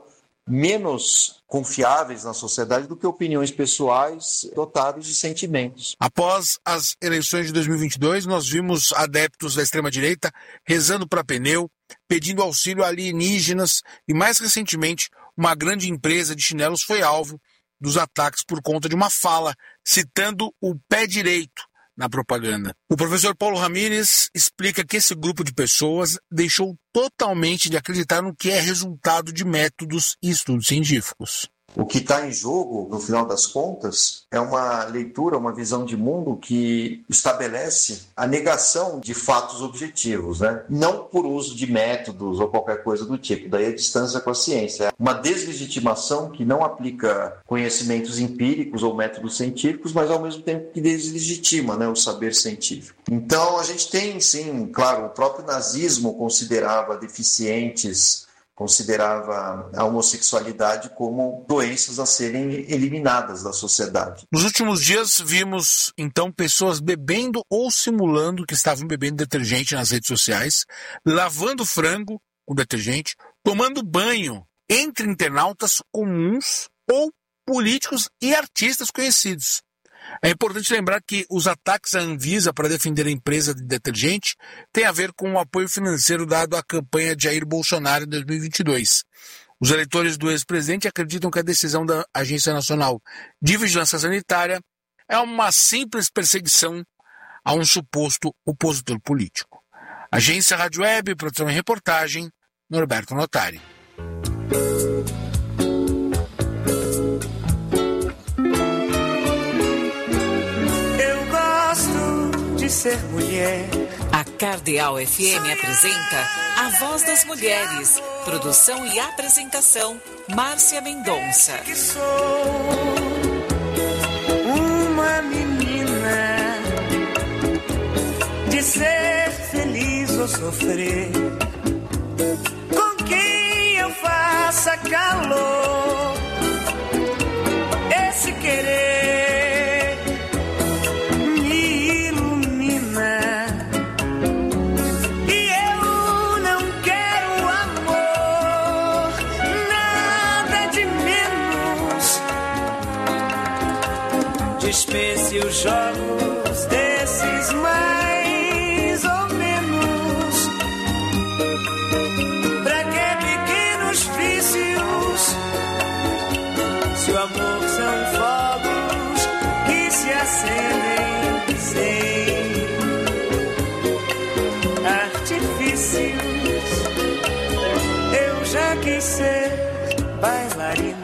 menos confiáveis na sociedade do que opiniões pessoais dotadas de sentimentos. Após as eleições de dois mil e vinte e dois, nós vimos adeptos da extrema-direita rezando para pneu, pedindo auxílio a alienígenas e, mais recentemente, uma grande empresa de chinelos foi alvo dos ataques por conta de uma fala citando o pé direito na propaganda. O professor Paulo Ramires explica que esse grupo de pessoas deixou totalmente de acreditar no que é resultado de métodos e estudos científicos. O que está em jogo, no final das contas, é uma leitura, uma visão de mundo que estabelece a negação de fatos objetivos, né? Não por uso de métodos ou qualquer coisa do tipo, daí a distância com a ciência. Uma deslegitimação que não aplica conhecimentos empíricos ou métodos científicos, mas ao mesmo tempo que deslegitima, né, o saber científico. Então a gente tem, sim, claro, o próprio nazismo considerava deficientes considerava a homossexualidade como doenças a serem eliminadas da sociedade. Nos últimos dias vimos, então, pessoas bebendo ou simulando que estavam bebendo detergente nas redes sociais, lavando frango com detergente, tomando banho entre internautas comuns ou políticos e artistas conhecidos. É importante lembrar que os ataques à Anvisa para defender a empresa de detergente têm a ver com o apoio financeiro dado à campanha de Jair Bolsonaro em dois mil e vinte e dois. Os eleitores do ex-presidente acreditam que a decisão da Agência Nacional de Vigilância Sanitária é uma simples perseguição a um suposto opositor político. Agência Rádio Web, produção e reportagem, Norberto Notari. Ser mulher. A Cardeal F M apresenta A Voz das Mulheres. Produção e apresentação, Márcia Mendonça. Que sou uma menina de ser feliz ou sofrer, com quem eu faça calor, esse querer dispense os jogos desses mais ou menos. Pra que pequenos vícios, se o amor são fogos que se acendem sem artifícios. Eu já quis ser bailarina.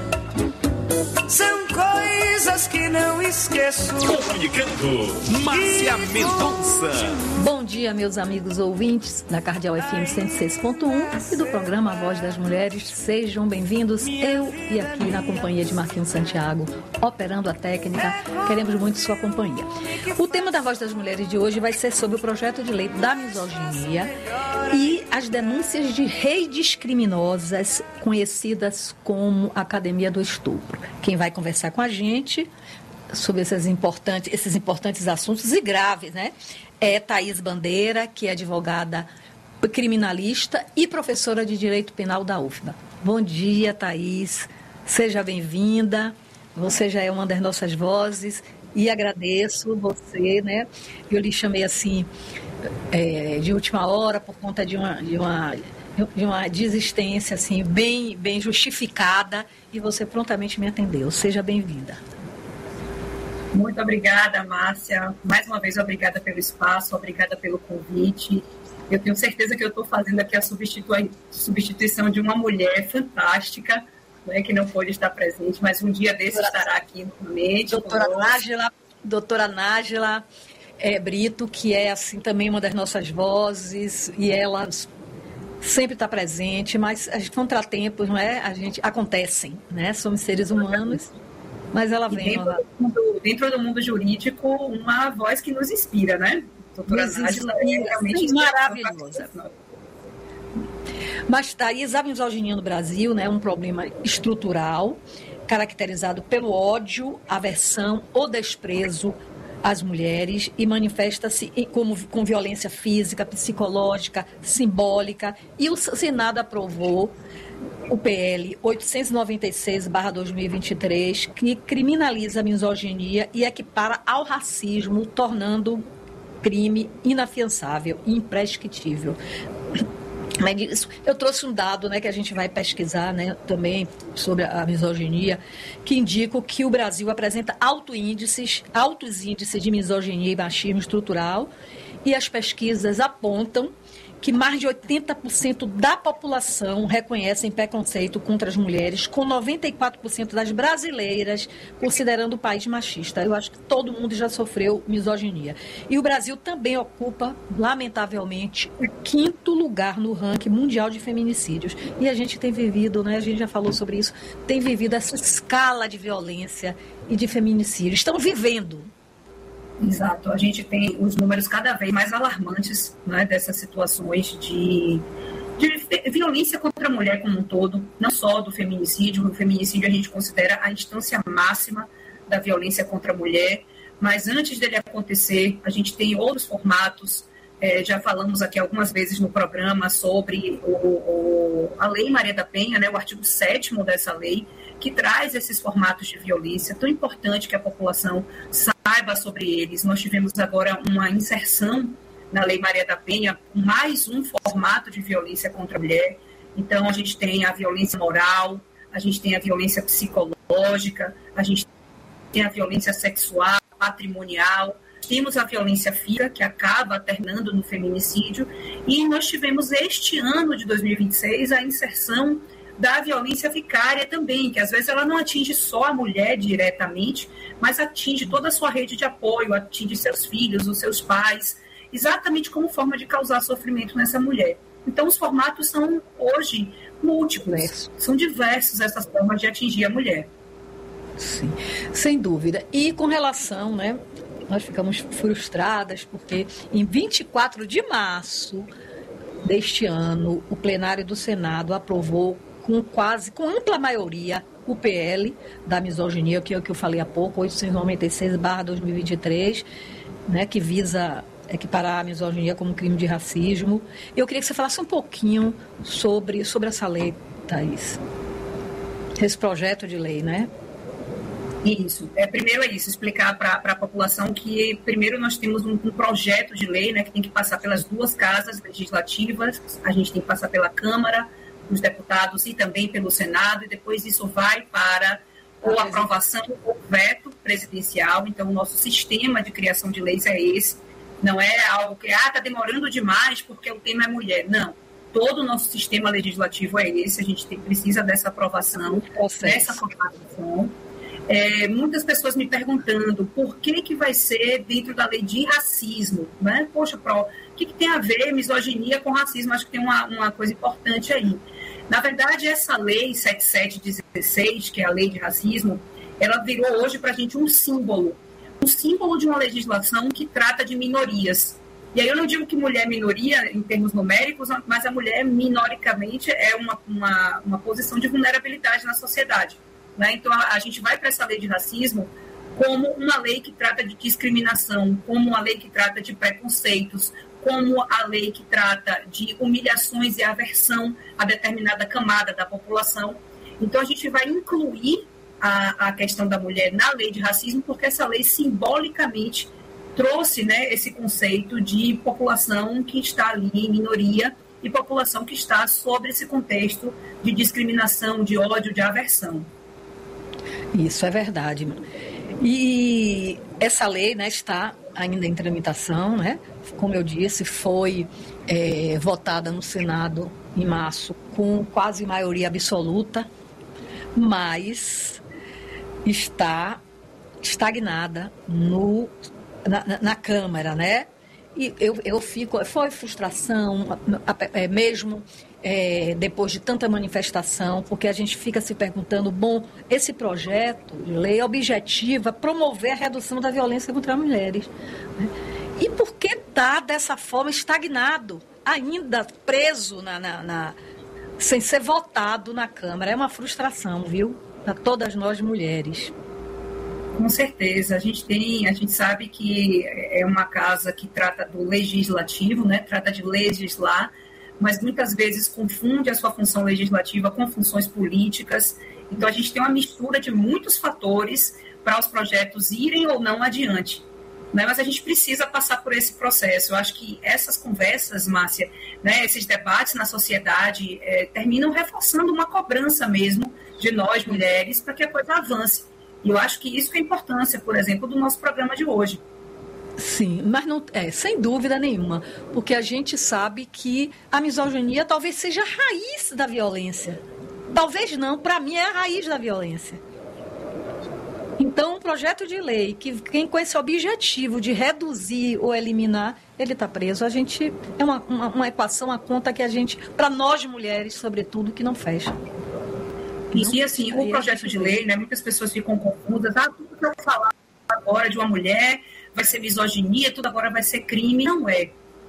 São coisas que não esqueço. Comunicando, Márcia Mendonça. Bom dia, meus amigos ouvintes da Cardeal F M cento e seis ponto um e do programa A Voz das Mulheres. Sejam bem-vindos. Eu e aqui na companhia de Marquinhos Santiago, operando a técnica, queremos muito sua companhia. O tema da Voz das Mulheres de hoje vai ser sobre o projeto de lei da misoginia e as denúncias de redes criminosas conhecidas como Academia do Estupro. Quem vai conversar com a gente sobre esses importantes, esses importantes assuntos e graves, né? É Thaís Bandeira, que é advogada criminalista e professora de Direito Penal da U F B A. Bom dia, Thaís. Seja bem-vinda. Você já é uma das nossas vozes e agradeço você, né? Eu lhe chamei assim é, de última hora por conta de uma, de uma, de uma desistência assim, bem, bem justificada e você prontamente me atendeu. Seja bem-vinda. Muito obrigada, Márcia. Mais uma vez, obrigada pelo espaço, obrigada pelo convite. Eu tenho certeza que eu estou fazendo aqui a substitu- substituição de uma mulher fantástica, né, que não pôde estar presente, mas um dia desse doutora, estará aqui novamente. Doutora Nájila, doutora Nájila é, Brito, que é assim também uma das nossas vozes, e ela sempre está presente, mas os contratempos, não é? A gente acontecem, né? Somos seres humanos. Mas ela vem. Dentro, ela... do mundo, dentro do mundo jurídico, uma voz que nos inspira, né? Doutora Nájila é realmente maravilhosa. Mas, Thaís, a misoginia no Brasil, né, é um problema estrutural, caracterizado pelo ódio, aversão ou desprezo às mulheres e manifesta-se como, com violência física, psicológica, simbólica. E o Senado aprovou o P L oitocentos e noventa e seis barra dois mil e vinte e três, que criminaliza a misoginia e equipara ao racismo, tornando crime inafiançável e imprescritível. Mas eu trouxe um dado, né, que a gente vai pesquisar, né, também sobre a misoginia, que indica que o Brasil apresenta alto índices, altos índices de misoginia e machismo estrutural, e as pesquisas apontam que mais de oitenta por cento da população reconhecem preconceito contra as mulheres, com noventa e quatro por cento das brasileiras considerando o país machista. Eu acho que todo mundo já sofreu misoginia. E o Brasil também ocupa, lamentavelmente, o quinto lugar no ranking mundial de feminicídios. E a gente tem vivido, né, a gente já falou sobre isso, tem vivido essa escala de violência e de feminicídio. Estão vivendo. Exato, a gente tem os números cada vez mais alarmantes, né, dessas situações de de violência contra a mulher como um todo, não só do feminicídio. O feminicídio a gente considera a instância máxima da violência contra a mulher, mas antes dele acontecer, a gente tem outros formatos. É, já falamos aqui algumas vezes no programa sobre o, o, a Lei Maria da Penha, né, o artigo sétimo dessa lei, que traz esses formatos de violência. Tão importante que a população saiba sobre eles. Nós tivemos agora uma inserção na Lei Maria da Penha, mais um formato de violência contra a mulher. Então, a gente tem a violência moral, a gente tem a violência psicológica, a gente tem a violência sexual, patrimonial, temos a violência física, que acaba terminando no feminicídio, e nós tivemos este ano de dois mil e vinte e seis a inserção da violência vicária também, que às vezes ela não atinge só a mulher diretamente, mas atinge toda a sua rede de apoio, atinge seus filhos, os seus pais, exatamente como forma de causar sofrimento nessa mulher. Então, os formatos são, hoje, múltiplos, são diversos essas formas de atingir a mulher. Sim, sem dúvida. E com relação, né, nós ficamos frustradas porque em vinte e quatro de março deste ano, o plenário do Senado aprovou com quase, com ampla maioria, o P L da misoginia, que é o que eu falei há pouco, oitocentos e noventa e seis barra dois mil e vinte e três, né, que visa equiparar a misoginia como crime de racismo. Eu queria que você falasse um pouquinho sobre, sobre essa lei, Thaís. Esse projeto de lei, né? Isso. É, primeiro é isso, explicar para a população que primeiro nós temos um, um projeto de lei, né, que tem que passar pelas duas casas legislativas, a gente tem que passar pela Câmara dos Deputados e também pelo Senado, e depois isso vai para ou aprovação ou veto presidencial. Então, o nosso sistema de criação de leis é esse, não é algo que ah, está demorando demais porque o tema é mulher. Não. Todo o nosso sistema legislativo é esse, a gente tem, precisa dessa aprovação, dessa formatação. É, muitas pessoas me perguntando por que, que vai ser dentro da lei de racismo, né? Poxa, Pro, o que, que tem a ver misoginia com racismo? Acho que tem uma, uma coisa importante aí. Na verdade, essa lei sete mil setecentos e dezesseis, que é a lei de racismo, ela virou hoje para a gente um símbolo, um símbolo de uma legislação que trata de minorias. E aí eu não digo que mulher é minoria em termos numéricos, mas a mulher minoricamente é uma, uma, uma posição de vulnerabilidade na sociedade. Né? Então, a, a gente vai para essa lei de racismo como uma lei que trata de discriminação, como uma lei que trata de preconceitos, como a lei que trata de humilhações e aversão a determinada camada da população. Então, a gente vai incluir a, a questão da mulher na lei de racismo, porque essa lei simbolicamente trouxe, né, esse conceito de população que está ali em minoria e população que está sobre esse contexto de discriminação, de ódio, de aversão. Isso é verdade. E essa lei, né, está ainda em tramitação, né? Como eu disse, foi é, votada no Senado em março com quase maioria absoluta, mas está estagnada no, na, na Câmara, né? E eu, eu fico, foi frustração, é, mesmo é, depois de tanta manifestação, porque a gente fica se perguntando, bom, esse projeto de lei objetiva promover a redução da violência contra as mulheres, né? E por que está dessa forma estagnado, ainda preso na, na, na, sem ser votado na Câmara? É uma frustração, viu? Para todas nós mulheres. Com certeza, a gente tem, a gente sabe que é uma casa que trata do legislativo, né? Trata de legislar, mas muitas vezes confunde a sua função legislativa com funções políticas. Então a gente tem uma mistura de muitos fatores para os projetos irem ou não adiante, né? Mas a gente precisa passar por esse processo. Eu acho que essas conversas, Márcia, né, esses debates na sociedade é, terminam reforçando uma cobrança mesmo de nós mulheres para que a coisa avance. E eu acho que isso é a importância, por exemplo, do nosso programa de hoje. Sim, mas não é, sem dúvida nenhuma, porque a gente sabe que a misoginia talvez seja a raiz da violência. Talvez não, para mim é a raiz da violência. Então, um projeto de lei que tem com esse objetivo de reduzir ou eliminar, ele está preso. A gente é uma, uma, uma equação, uma conta que a gente, para nós mulheres, sobretudo, que não fecha. Isso, e assim, o projeto de lei, né, muitas pessoas ficam confusas, ah, tudo que eu falar agora de uma mulher vai ser misoginia, tudo agora vai ser crime. Não é. É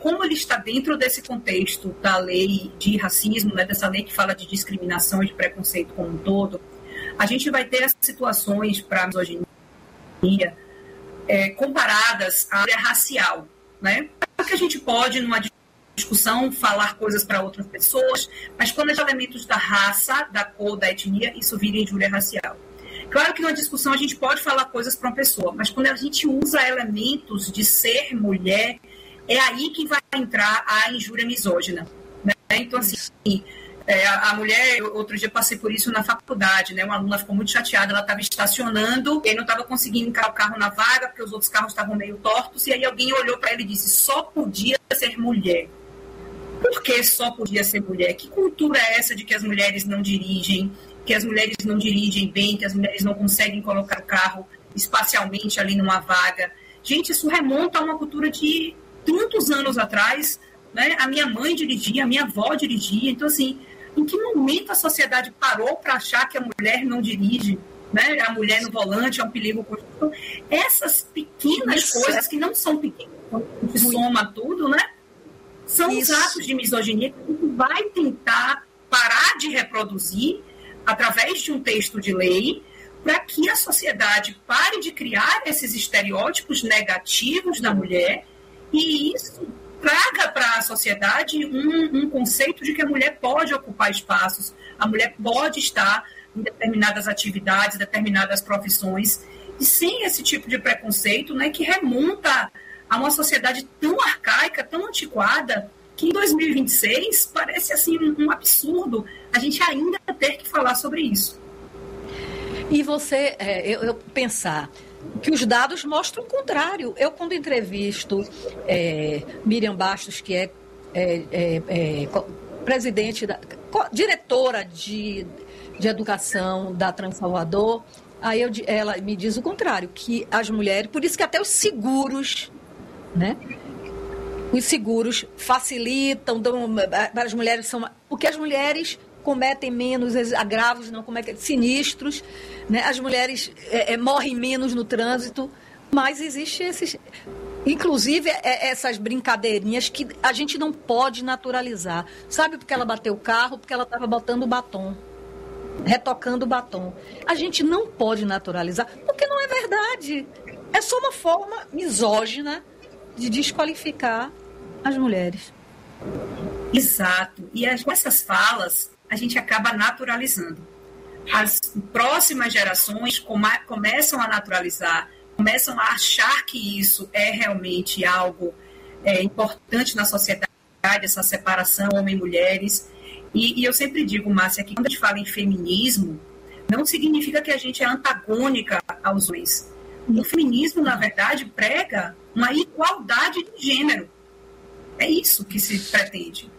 como ele está dentro desse contexto da lei de racismo, né, dessa lei que fala de discriminação e de preconceito como um todo, a gente vai ter as situações para a misoginia é, comparadas à área racial, né? Porque a gente pode, numa discussão, falar coisas para outras pessoas, mas quando os elementos da raça, da cor, da etnia, isso vira injúria racial. Claro que numa discussão a gente pode falar coisas para uma pessoa, mas quando a gente usa elementos de ser mulher, é aí que vai entrar a injúria misógina, né? Então, assim, é, a, a mulher, outro dia passei por isso na faculdade, né? Uma aluna ficou muito chateada, ela estava estacionando, e aí não estava conseguindo encarar o carro na vaga, porque os outros carros estavam meio tortos, e aí alguém olhou para ela e disse, só podia ser mulher. Por que só podia ser mulher? Que cultura é essa de que as mulheres não dirigem, que as mulheres não dirigem bem, que as mulheres não conseguem colocar o carro espacialmente ali numa vaga? Gente, isso remonta a uma cultura de tantos anos atrás, né? A minha mãe dirigia, a minha avó dirigia. Então, assim, em que momento a sociedade parou para achar que a mulher não dirige, né? A mulher no volante é um perigo. Então, essas pequenas isso. coisas que não são pequenas, que soma tudo, né? São isso. os atos de misoginia que a gente vai tentar parar de reproduzir através de um texto de lei, para que a sociedade pare de criar esses estereótipos negativos da mulher e isso traga para a sociedade um, um conceito de que a mulher pode ocupar espaços, a mulher pode estar em determinadas atividades, determinadas profissões, e sem esse tipo de preconceito, né, que remonta a uma sociedade tão arcaica, tão antiquada, que em dois mil e vinte e seis parece assim um, um absurdo a gente ainda ter que falar sobre isso. E você, é, eu, eu pensar que os dados mostram o contrário. Eu, quando entrevisto é, Miriam Bastos, que é, é, é, é presidente, da, diretora de, de educação da Transalvador, aí eu, ela me diz o contrário, que as mulheres, por isso que até os seguros, né? Os seguros facilitam, dão, para as mulheres são, porque as mulheres cometem menos agravos, não cometem sinistros, né? As mulheres é, é, morrem menos no trânsito, mas existe esses, inclusive é, essas brincadeirinhas que a gente não pode naturalizar. Sabe porque ela bateu o carro? Porque ela estava botando batom, retocando o batom. A gente não pode naturalizar, porque não é verdade. É só uma forma misógina de desqualificar as mulheres. Exato. E as, com essas falas, a gente acaba naturalizando. As próximas gerações come, começam a naturalizar, começam a achar que isso é realmente algo é, importante na sociedade, essa separação homem-mulheres. E, e eu sempre digo, Márcia, que quando a gente fala em feminismo, não significa que a gente é antagônica aos homens. O feminismo, na verdade, prega uma igualdade de gênero. É isso que se pretende.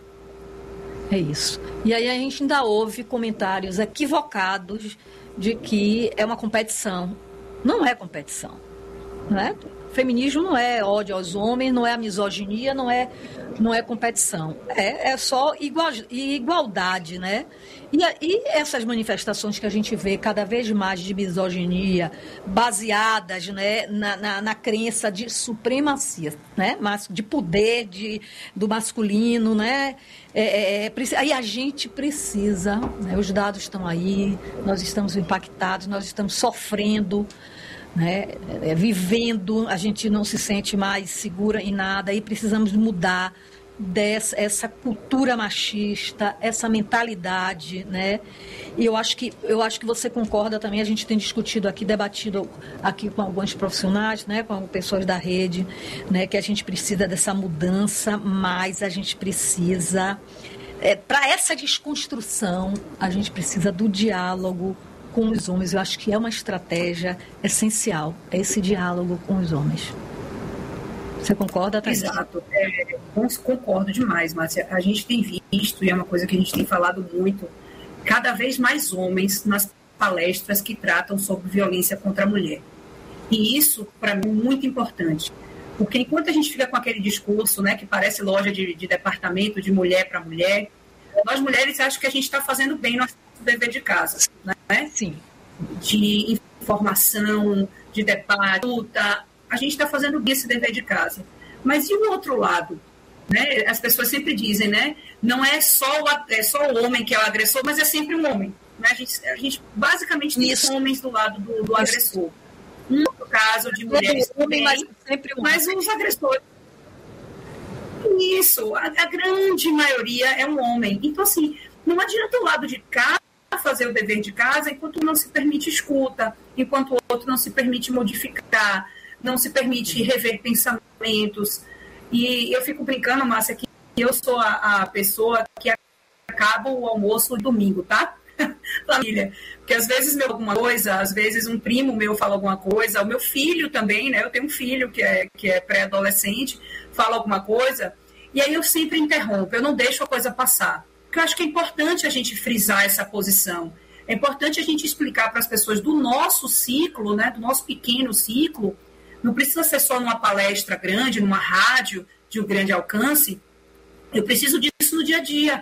É isso. E aí a gente ainda ouve comentários equivocados de que é uma competição. Não é competição. Não é? Feminismo não é ódio aos homens, não é a misoginia, não é, não é competição. É, é só igual, igualdade, né? E, e essas manifestações que a gente vê cada vez mais de misoginia, baseadas, né, na, na, na crença de supremacia, né? Mas de poder de, do masculino, né? É, é, aí a gente precisa, né? Os dados estão aí, nós estamos impactados, nós estamos sofrendo, né, é, vivendo, a gente não se sente mais segura em nada e precisamos mudar dessa essa cultura machista, essa mentalidade, né? E eu acho que eu acho que você concorda também. A gente tem discutido aqui, debatido aqui com alguns profissionais, né, com pessoas da rede, né, que a gente precisa dessa mudança, mas a gente precisa é, para essa desconstrução, a gente precisa do diálogo com os homens. Eu acho que é uma estratégia essencial, esse diálogo com os homens. Você concorda, Thaís? Exato. É, concordo demais, Márcia. A gente tem visto, e é uma coisa que a gente tem falado muito, cada vez mais homens nas palestras que tratam sobre violência contra a mulher. E isso, para mim, é muito importante. Porque enquanto a gente fica com aquele discurso, né, que parece loja de, de departamento de mulher para mulher, nós mulheres achamos que a gente está fazendo bem nosso dever de casa, né? Sim. De informação, de debate, luta. A gente está fazendo bem esse dever de casa. Mas e o outro lado? Né? As pessoas sempre dizem, né? Não é só, o, é só o homem que é o agressor, mas é sempre um homem. Né? A, gente, a gente basicamente tem Isso. homens do lado do, do agressor. Um caso de mulheres também, mas, sempre um mas os agressores. Isso, a, a grande maioria é um homem. Então, assim, não adianta o lado de cá fazer o dever de casa enquanto não se permite escuta, enquanto o outro não se permite modificar, não se permite rever pensamentos. E eu fico brincando, Márcia, que eu sou a, a pessoa que acaba o almoço no domingo, tá? Família. Porque às vezes meu alguma coisa, às vezes um primo meu fala alguma coisa, o meu filho também, né? Eu tenho um filho que é, que é pré-adolescente, fala alguma coisa, e aí eu sempre interrompo, eu não deixo a coisa passar. Porque eu acho que é importante a gente frisar essa posição. É importante a gente explicar para as pessoas do nosso ciclo, né? Do nosso pequeno ciclo. Não precisa ser só numa palestra grande, numa rádio de um grande alcance. Eu preciso disso no dia a dia.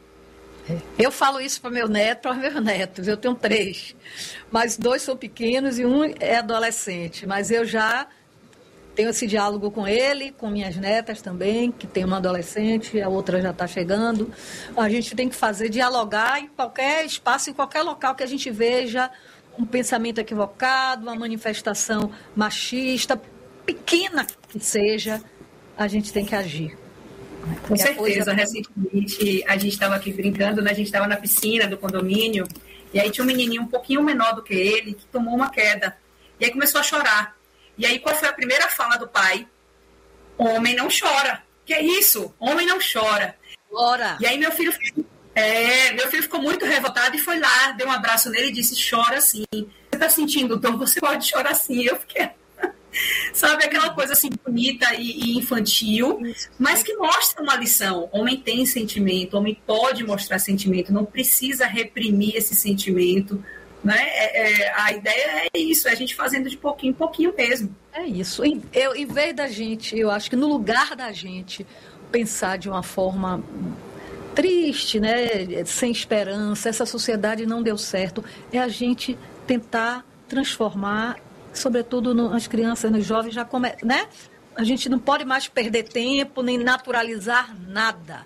Eu falo isso para meu neto, para meus netos. Eu tenho três, mas dois são pequenos e um é adolescente. Mas eu já tenho esse diálogo com ele, com minhas netas também, que tem uma adolescente, a outra já está chegando. A gente tem que fazer, dialogar em qualquer espaço, em qualquer local que a gente veja um pensamento equivocado, uma manifestação machista, pequena que seja, a gente tem que agir. Com certeza. Coisa... Recentemente, a gente estava aqui brincando, né? A gente estava na piscina do condomínio, e aí tinha um menininho um pouquinho menor do que ele, que tomou uma queda. E aí começou a chorar. E aí, qual foi a primeira fala do pai? Homem não chora. Que é isso? Homem não chora. Chora. E aí meu filho, é, meu filho ficou muito revoltado e foi lá, deu um abraço nele e disse, chora sim. Você está sentindo dor? Você pode chorar sim. Eu fiquei... Sabe, aquela coisa assim bonita e, e infantil, mas que mostra uma lição. Homem tem sentimento, homem pode mostrar sentimento, não precisa reprimir esse sentimento, né? É, é, a ideia é isso, é a gente fazendo de pouquinho em pouquinho mesmo. É isso. Eu, em vez da gente, eu acho que no lugar da gente pensar de uma forma triste, né, sem esperança, essa sociedade não deu certo, é a gente tentar transformar, sobretudo nas crianças, nos jovens, já come, né? A gente não pode mais perder tempo, nem naturalizar nada.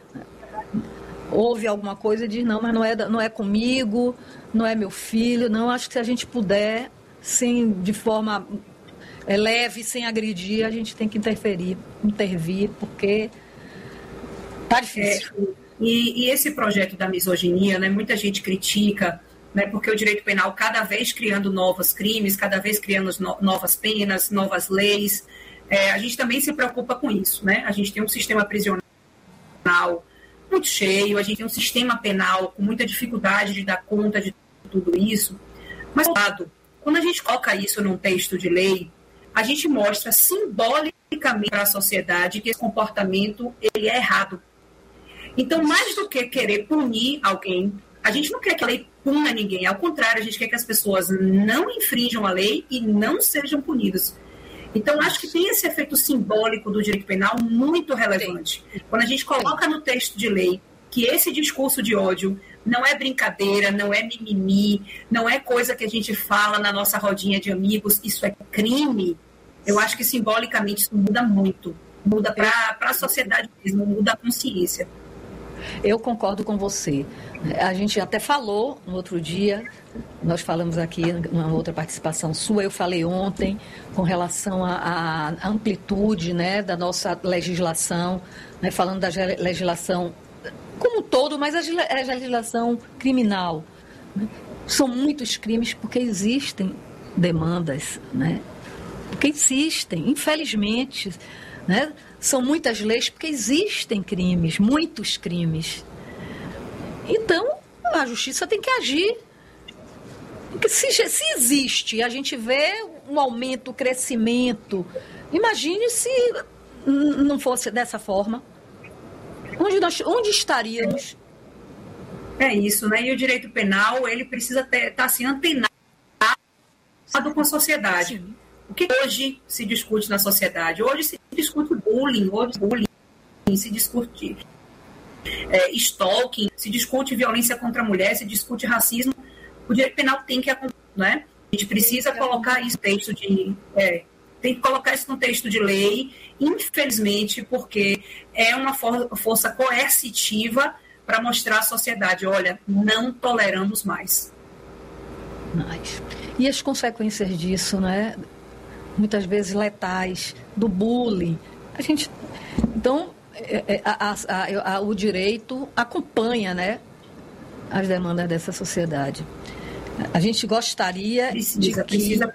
Ouve alguma coisa e diz, não, mas não é, não é comigo, não é meu filho. Não, acho que se a gente puder, sem, de forma é, leve, sem agredir, a gente tem que interferir, intervir, porque tá difícil. É, e, e esse projeto da misoginia, né, muita gente critica, né, porque o direito penal cada vez criando novos crimes, cada vez criando no, novas penas, novas leis. É, a gente também se preocupa com isso, né? A gente tem um sistema prisional muito cheio, a gente tem um sistema penal com muita dificuldade de dar conta de tudo isso. Mas, quando a gente coloca isso num texto de lei, a gente mostra simbolicamente para a sociedade que esse comportamento ele é errado. Então, mais do que querer punir alguém, a gente não quer que a lei puna ninguém, ao contrário, a gente quer que as pessoas não infringam a lei e não sejam punidas. Então, acho que tem esse efeito simbólico do direito penal muito relevante. Quando a gente coloca no texto de lei que esse discurso de ódio não é brincadeira, não é mimimi, não é coisa que a gente fala na nossa rodinha de amigos, isso é crime, eu acho que simbolicamente isso muda muito. Muda para a sociedade mesmo, muda a consciência. Eu concordo com você. A gente até falou no outro dia, nós falamos aqui numa outra participação sua, eu falei ontem com relação à amplitude, né, da nossa legislação, né, falando da legislação como um todo, mas a legislação criminal. Né? São muitos crimes porque existem demandas, né? Porque existem, infelizmente, né? São muitas leis porque existem crimes, muitos crimes. Então, a justiça tem que agir. Porque se, se existe, a gente vê um aumento, um crescimento. Imagine se não fosse dessa forma. Onde, nós, onde estaríamos? É isso, né? E o direito penal, ele precisa estar tá, assim, antenado com a sociedade. Sim. O que hoje se discute na sociedade? Hoje se discute bullying, hoje bullying, se discute é, stalking, se discute violência contra a mulher, se discute racismo. O direito penal tem que acompanhar, né? A gente precisa colocar isso, texto de, é, tem que colocar isso no texto de lei, infelizmente, porque é uma for- força coercitiva para mostrar à sociedade, olha, não toleramos mais. mais. E as consequências disso, né? Muitas vezes letais, do bullying. A gente, então, a, a, a, a, o direito acompanha, né, as demandas dessa sociedade. A gente gostaria precisa, de que, precisa...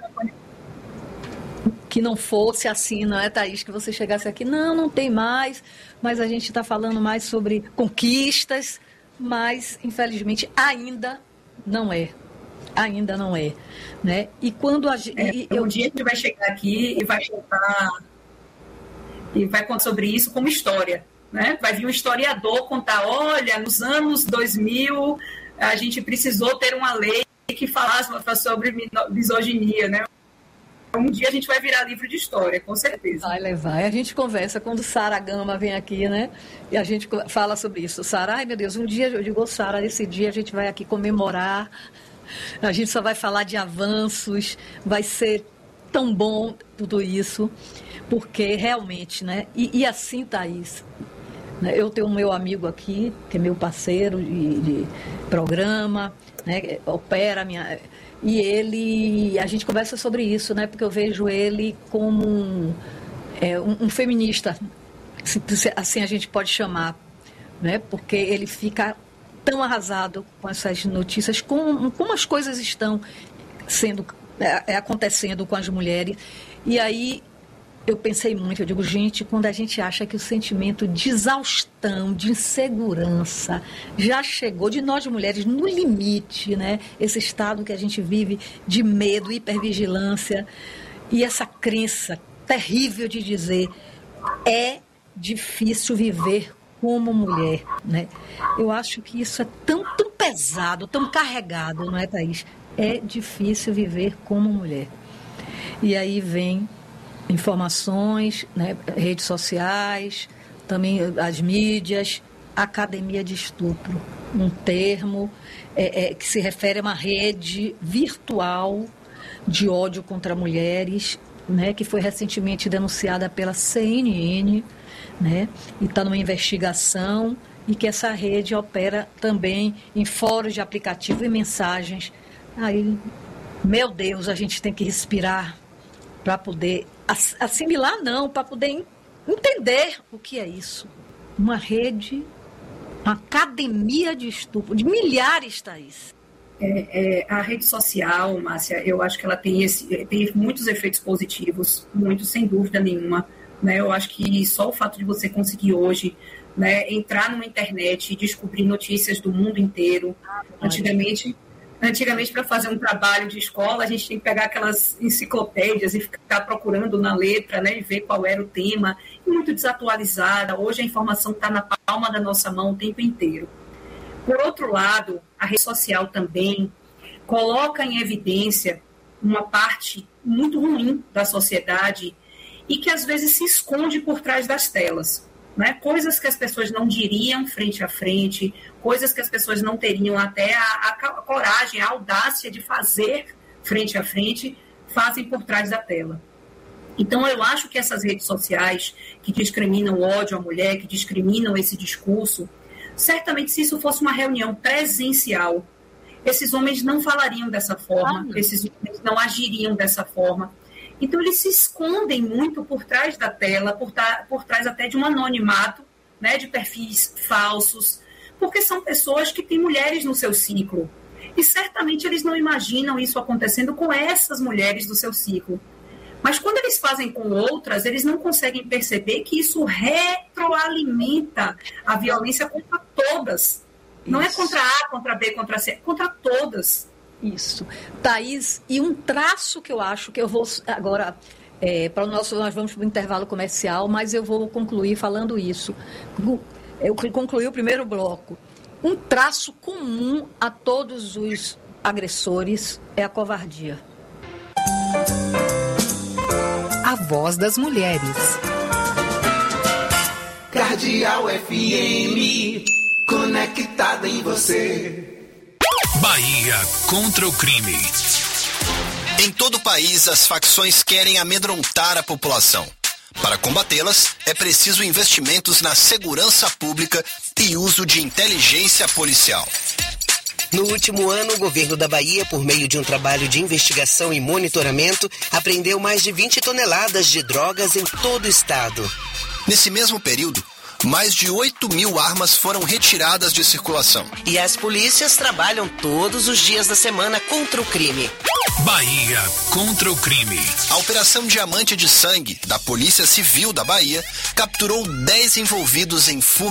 que não fosse assim, não é, Thaís? Que você chegasse aqui, não, não tem mais, mas a gente está falando mais sobre conquistas, mas, infelizmente, ainda não é. Ainda não é, né? E quando a gente... É, eu... Um dia a gente vai chegar aqui e vai contar, e vai contar sobre isso como história, né? Vai vir um historiador contar, olha, nos anos dois mil a gente precisou ter uma lei que falasse sobre misoginia, né? Um dia a gente vai virar livro de história, com certeza. Vai levar. A gente conversa quando Sara Gama vem aqui, né? E a gente fala sobre isso. Sara, ai meu Deus, um dia, eu digo, Sara, esse dia a gente vai aqui comemorar. A gente só vai falar de avanços, vai ser tão bom tudo isso, porque realmente, né? E, e assim, Thaís, né? Eu tenho um meu amigo aqui, que é meu parceiro de, de programa, né? Opera a minha... E ele, a gente conversa sobre isso, né? Porque eu vejo ele como um, é, um, um feminista, assim a gente pode chamar, né? Porque ele fica tão arrasado com essas notícias, como, como as coisas estão sendo, é, acontecendo com as mulheres. E aí eu pensei muito, eu digo, gente, quando a gente acha que o sentimento de exaustão, de insegurança, já chegou de nós mulheres no limite, né? Esse estado que a gente vive de medo, hipervigilância, e essa crença terrível de dizer, é difícil viver como mulher, né? Eu acho que isso é tão, tão pesado, tão carregado, não é, Thaís? É difícil viver como mulher. E aí vem informações, né, redes sociais, também as mídias, academia de estupro, um termo é, é, que se refere a uma rede virtual de ódio contra mulheres, né, que foi recentemente denunciada pela C N N, né, e está numa investigação, e que essa rede opera também em fóruns de aplicativo e mensagens. Aí, meu Deus, a gente tem que respirar para poder assimilar, não, para poder entender o que é isso. Uma rede, uma academia de estupro, de milhares, Thaís. É, é, a rede social, Márcia, eu acho que ela tem, esse, tem muitos efeitos positivos, muitos, sem dúvida nenhuma. Né? Eu acho que só o fato de você conseguir hoje, né, entrar numa internet e descobrir notícias do mundo inteiro. Ah, antigamente, antigamente para fazer um trabalho de escola, a gente tinha que pegar aquelas enciclopédias e ficar procurando na letra, né, e ver qual era o tema. E muito desatualizada. Hoje a informação está na palma da nossa mão o tempo inteiro. Por outro lado, a rede social também coloca em evidência uma parte muito ruim da sociedade e que às vezes se esconde por trás das telas, né? Coisas que as pessoas não diriam frente a frente, coisas que as pessoas não teriam até a, a, a coragem, a audácia de fazer frente a frente, fazem por trás da tela. Então, eu acho que essas redes sociais que discriminam o ódio à mulher, que discriminam esse discurso, certamente se isso fosse uma reunião presencial, esses homens não falariam dessa forma, ah, esses homens não agiriam dessa forma. Então, eles se escondem muito por trás da tela, por, ta, por trás até de um anonimato, né, de perfis falsos, porque são pessoas que têm mulheres no seu ciclo. E certamente eles não imaginam isso acontecendo com essas mulheres do seu ciclo. Mas quando eles fazem com outras, eles não conseguem perceber que isso retroalimenta a violência contra todas. Isso. Não é contra A, contra B, contra C, é contra todas. Isso. Thaís, e um traço que eu acho que eu vou agora, é, para o nosso, nós vamos para o intervalo comercial, mas eu vou concluir falando isso. Eu concluí o primeiro bloco. Um traço comum a todos os agressores é a covardia. A voz das mulheres. Cardeal F M, conectada em você. Bahia contra o crime. Em todo o país, as facções querem amedrontar a população. Para combatê-las, é preciso investimentos na segurança pública e uso de inteligência policial. No último ano, o governo da Bahia, por meio de um trabalho de investigação e monitoramento, apreendeu mais de vinte toneladas de drogas em todo o estado. Nesse mesmo período, mais de oito mil armas foram retiradas de circulação. E as polícias trabalham todos os dias da semana contra o crime. Bahia contra o crime. A Operação Diamante de Sangue, da Polícia Civil da Bahia, capturou dez envolvidos em furto